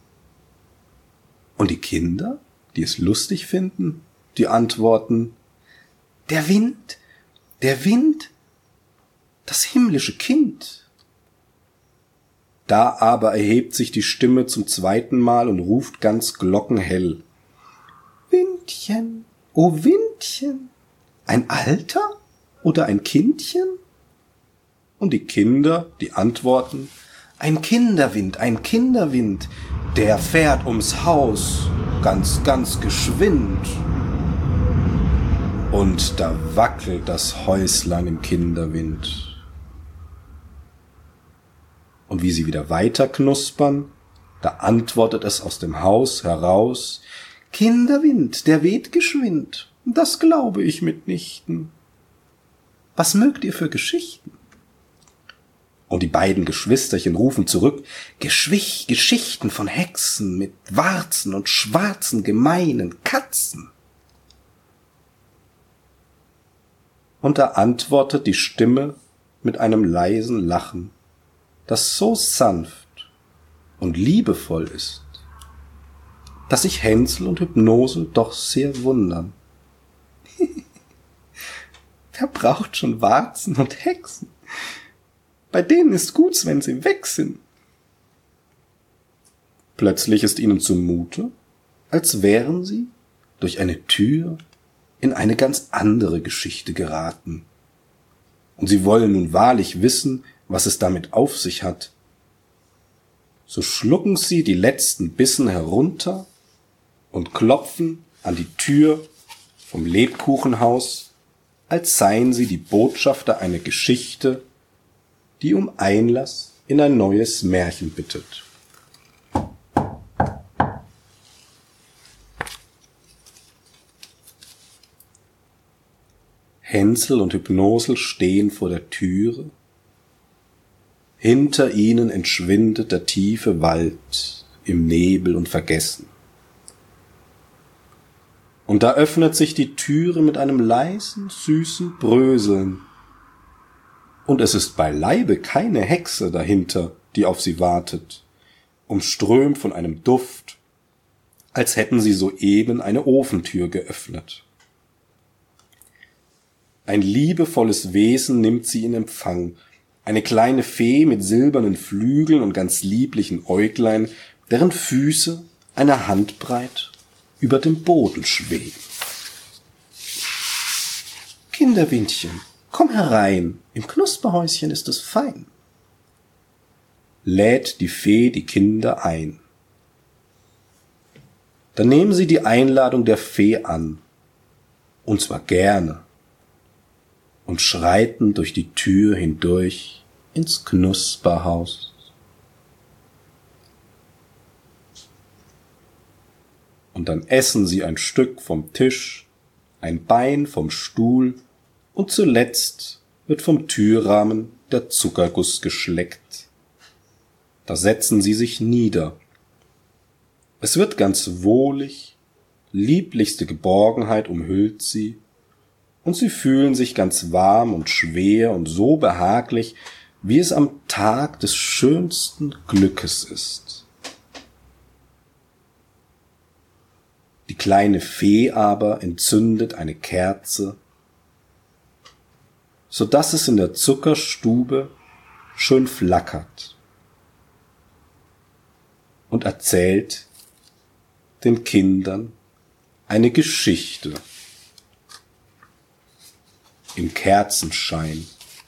Und die Kinder, die es lustig finden, die antworten: Der Wind, das himmlische Kind. Da aber erhebt sich die Stimme zum zweiten Mal und ruft ganz glockenhell: Windchen, oh Windchen, ein Alter oder ein Kindchen? Und die Kinder, die antworten: Ein Kinderwind, der fährt ums Haus, ganz, ganz geschwind. Und da wackelt das Häuslein im Kinderwind. Und wie sie wieder weiter knuspern, da antwortet es aus dem Haus heraus: Kinderwind, der weht geschwind, das glaube ich mitnichten. Was mögt ihr für Geschichten? Und die beiden Geschwisterchen rufen zurück: Geschichten von Hexen mit Warzen und schwarzen, gemeinen Katzen. Und da antwortet die Stimme mit einem leisen Lachen, das so sanft und liebevoll ist, dass sich Hänsel und Hypnose doch sehr wundern. Wer braucht schon Warzen und Hexen? Bei denen ist gut's, wenn sie weg sind. Plötzlich ist ihnen zumute, als wären sie durch eine Tür in eine ganz andere Geschichte geraten. Und sie wollen nun wahrlich wissen, was es damit auf sich hat. So schlucken sie die letzten Bissen herunter und klopfen an die Tür vom Lebkuchenhaus, als seien sie die Botschafter einer Geschichte, die um Einlass in ein neues Märchen bittet. Hänsel und Hypnosel stehen vor der Türe. Hinter ihnen entschwindet der tiefe Wald im Nebel und Vergessen. Und da öffnet sich die Türe mit einem leisen, süßen Bröseln. Und es ist beileibe keine Hexe dahinter, die auf sie wartet, umströmt von einem Duft, als hätten sie soeben eine Ofentür geöffnet. Ein liebevolles Wesen nimmt sie in Empfang, eine kleine Fee mit silbernen Flügeln und ganz lieblichen Äuglein, deren Füße eine Handbreit über dem Boden schweben. Kinderwindchen, komm herein, im Knusperhäuschen ist es fein. Lädt die Fee die Kinder ein. Dann nehmen sie die Einladung der Fee an, und zwar gerne, und schreiten durch die Tür hindurch ins Knusperhaus. Und dann essen sie ein Stück vom Tisch, ein Bein vom Stuhl, und zuletzt wird vom Türrahmen der Zuckerguss geschleckt. Da setzen sie sich nieder. Es wird ganz wohlig, lieblichste Geborgenheit umhüllt sie, und sie fühlen sich ganz warm und schwer und so behaglich, wie es am Tag des schönsten Glückes ist. Die kleine Fee aber entzündet eine Kerze, so dass es in der Zuckerstube schön flackert, und erzählt den Kindern eine Geschichte im Kerzenschein.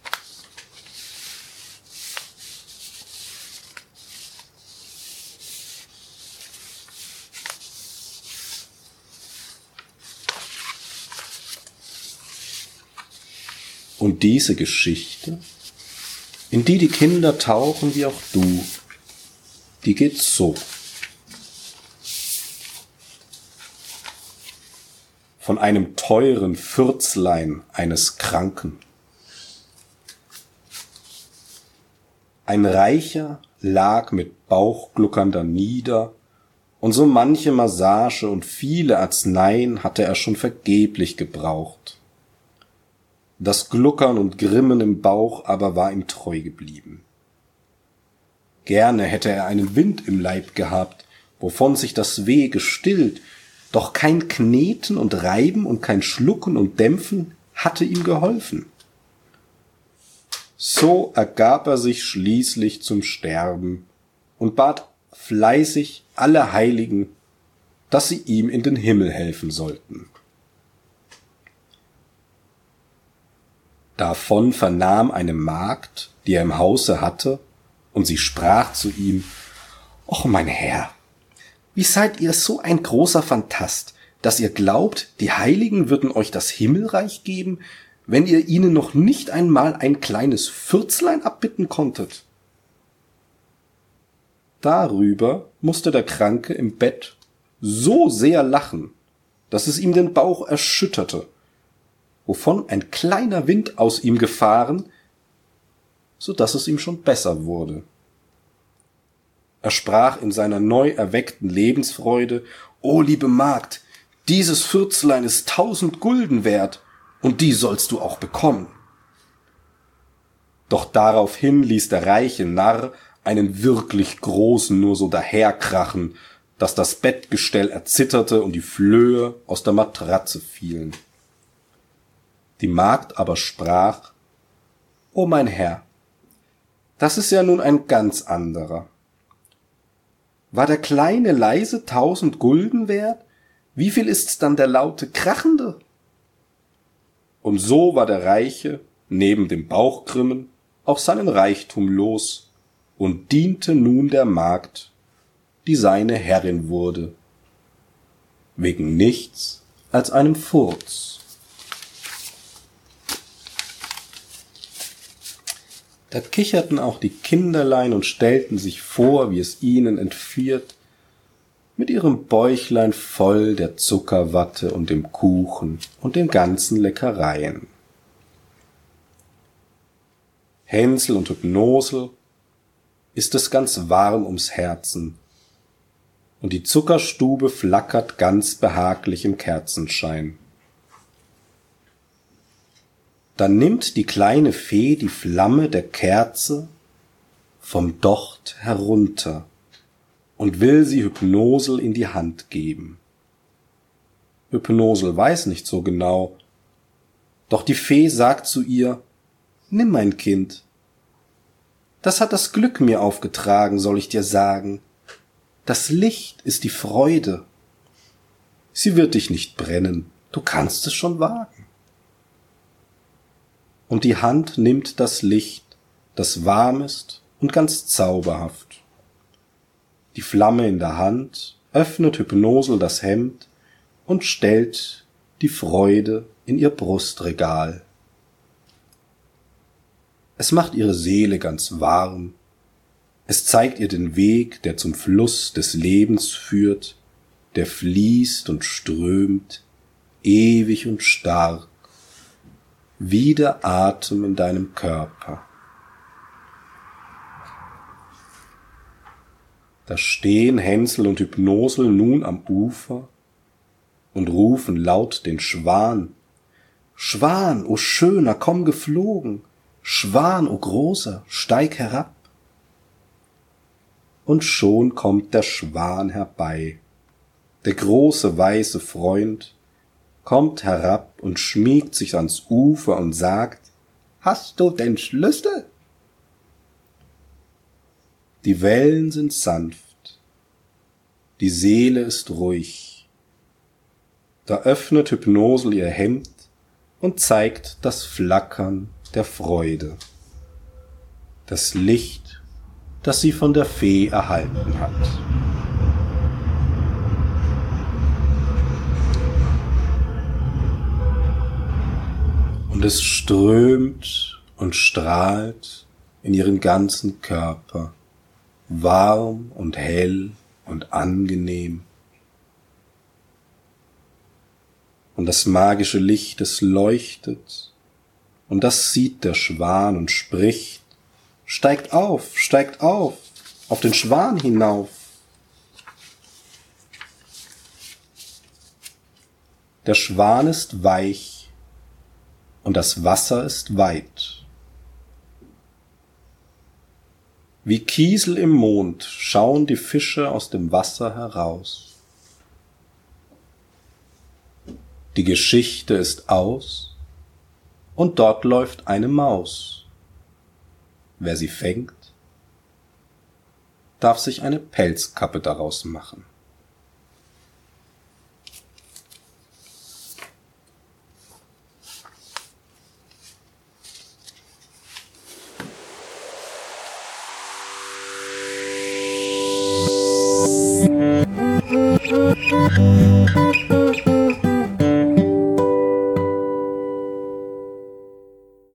Und diese Geschichte, in die die Kinder tauchen wie auch du, die geht so. Von einem teuren Fürzlein eines Kranken. Ein Reicher lag mit Bauchgluckern danieder, und so manche Massage und viele Arzneien hatte er schon vergeblich gebraucht. Das Gluckern und Grimmen im Bauch aber war ihm treu geblieben. Gerne hätte er einen Wind im Leib gehabt, wovon sich das Weh gestillt, doch kein Kneten und Reiben und kein Schlucken und Dämpfen hatte ihm geholfen. So ergab er sich schließlich zum Sterben und bat fleißig alle Heiligen, dass sie ihm in den Himmel helfen sollten. Davon vernahm eine Magd, die er im Hause hatte, und sie sprach zu ihm: »Och, mein Herr, wie seid ihr so ein großer Phantast, dass ihr glaubt, die Heiligen würden euch das Himmelreich geben, wenn ihr ihnen noch nicht einmal ein kleines Fürzlein abbitten konntet?« Darüber musste der Kranke im Bett so sehr lachen, dass es ihm den Bauch erschütterte, wovon ein kleiner Wind aus ihm gefahren, so dass es ihm schon besser wurde. Er sprach in seiner neu erweckten Lebensfreude: »O liebe Magd, dieses Fürzlein ist 1000 Gulden wert, und die sollst du auch bekommen.« Doch daraufhin ließ der reiche Narr einen wirklich großen nur so daherkrachen, dass das Bettgestell erzitterte und die Flöhe aus der Matratze fielen. Die Magd aber sprach: »O mein Herr, das ist ja nun ein ganz anderer. War der kleine leise 1000 Gulden wert? Wie viel ist's dann der laute krachende?« Und so war der Reiche, neben dem Bauchgrimmen, auch seinen Reichtum los und diente nun der Magd, die seine Herrin wurde, wegen nichts als einem Furz. Da kicherten auch die Kinderlein und stellten sich vor, wie es ihnen entfiert, mit ihrem Bäuchlein voll der Zuckerwatte und dem Kuchen und den ganzen Leckereien. Hänsel und Hypnosel ist es ganz warm ums Herzen, und die Zuckerstube flackert ganz behaglich im Kerzenschein. Dann nimmt die kleine Fee die Flamme der Kerze vom Docht herunter und will sie Hypnosel in die Hand geben. Hypnosel weiß nicht so genau, doch die Fee sagt zu ihr: »Nimm, mein Kind. Das hat das Glück mir aufgetragen, soll ich dir sagen. Das Licht ist die Freude. Sie wird dich nicht brennen, du kannst es schon wagen. Und die Hand nimmt das Licht, das warm ist und ganz zauberhaft. Die Flamme in der Hand öffnet Hypnosel das Hemd und stellt die Freude in ihr Brustregal. Es macht ihre Seele ganz warm. Es zeigt ihr den Weg, der zum Fluss des Lebens führt, der fließt und strömt, ewig und stark, wie der Atem in deinem Körper. Da stehen Hänsel und Hypnosel nun am Ufer und rufen laut den Schwan. Schwan, o Schöner, komm geflogen, Schwan, o Großer, steig herab. Und schon kommt der Schwan herbei. Der große weiße Freund kommt herab und schmiegt sich ans Ufer und sagt, hast du den Schlüssel? Die Wellen sind sanft, die Seele ist ruhig. Da öffnet Hypnosel ihr Hemd und zeigt das Flackern der Freude, das Licht, das sie von der Fee erhalten hat. Und es strömt und strahlt in ihren ganzen Körper, warm und hell und angenehm. Und das magische Licht, es leuchtet, und das sieht der Schwan und spricht, steigt auf, auf den Schwan hinauf. Der Schwan ist weich und das Wasser ist weit. Wie Kiesel im Mond schauen die Fische aus dem Wasser heraus. Die Geschichte ist aus und dort läuft eine Maus. Wer sie fängt, darf sich eine Pelzkappe daraus machen.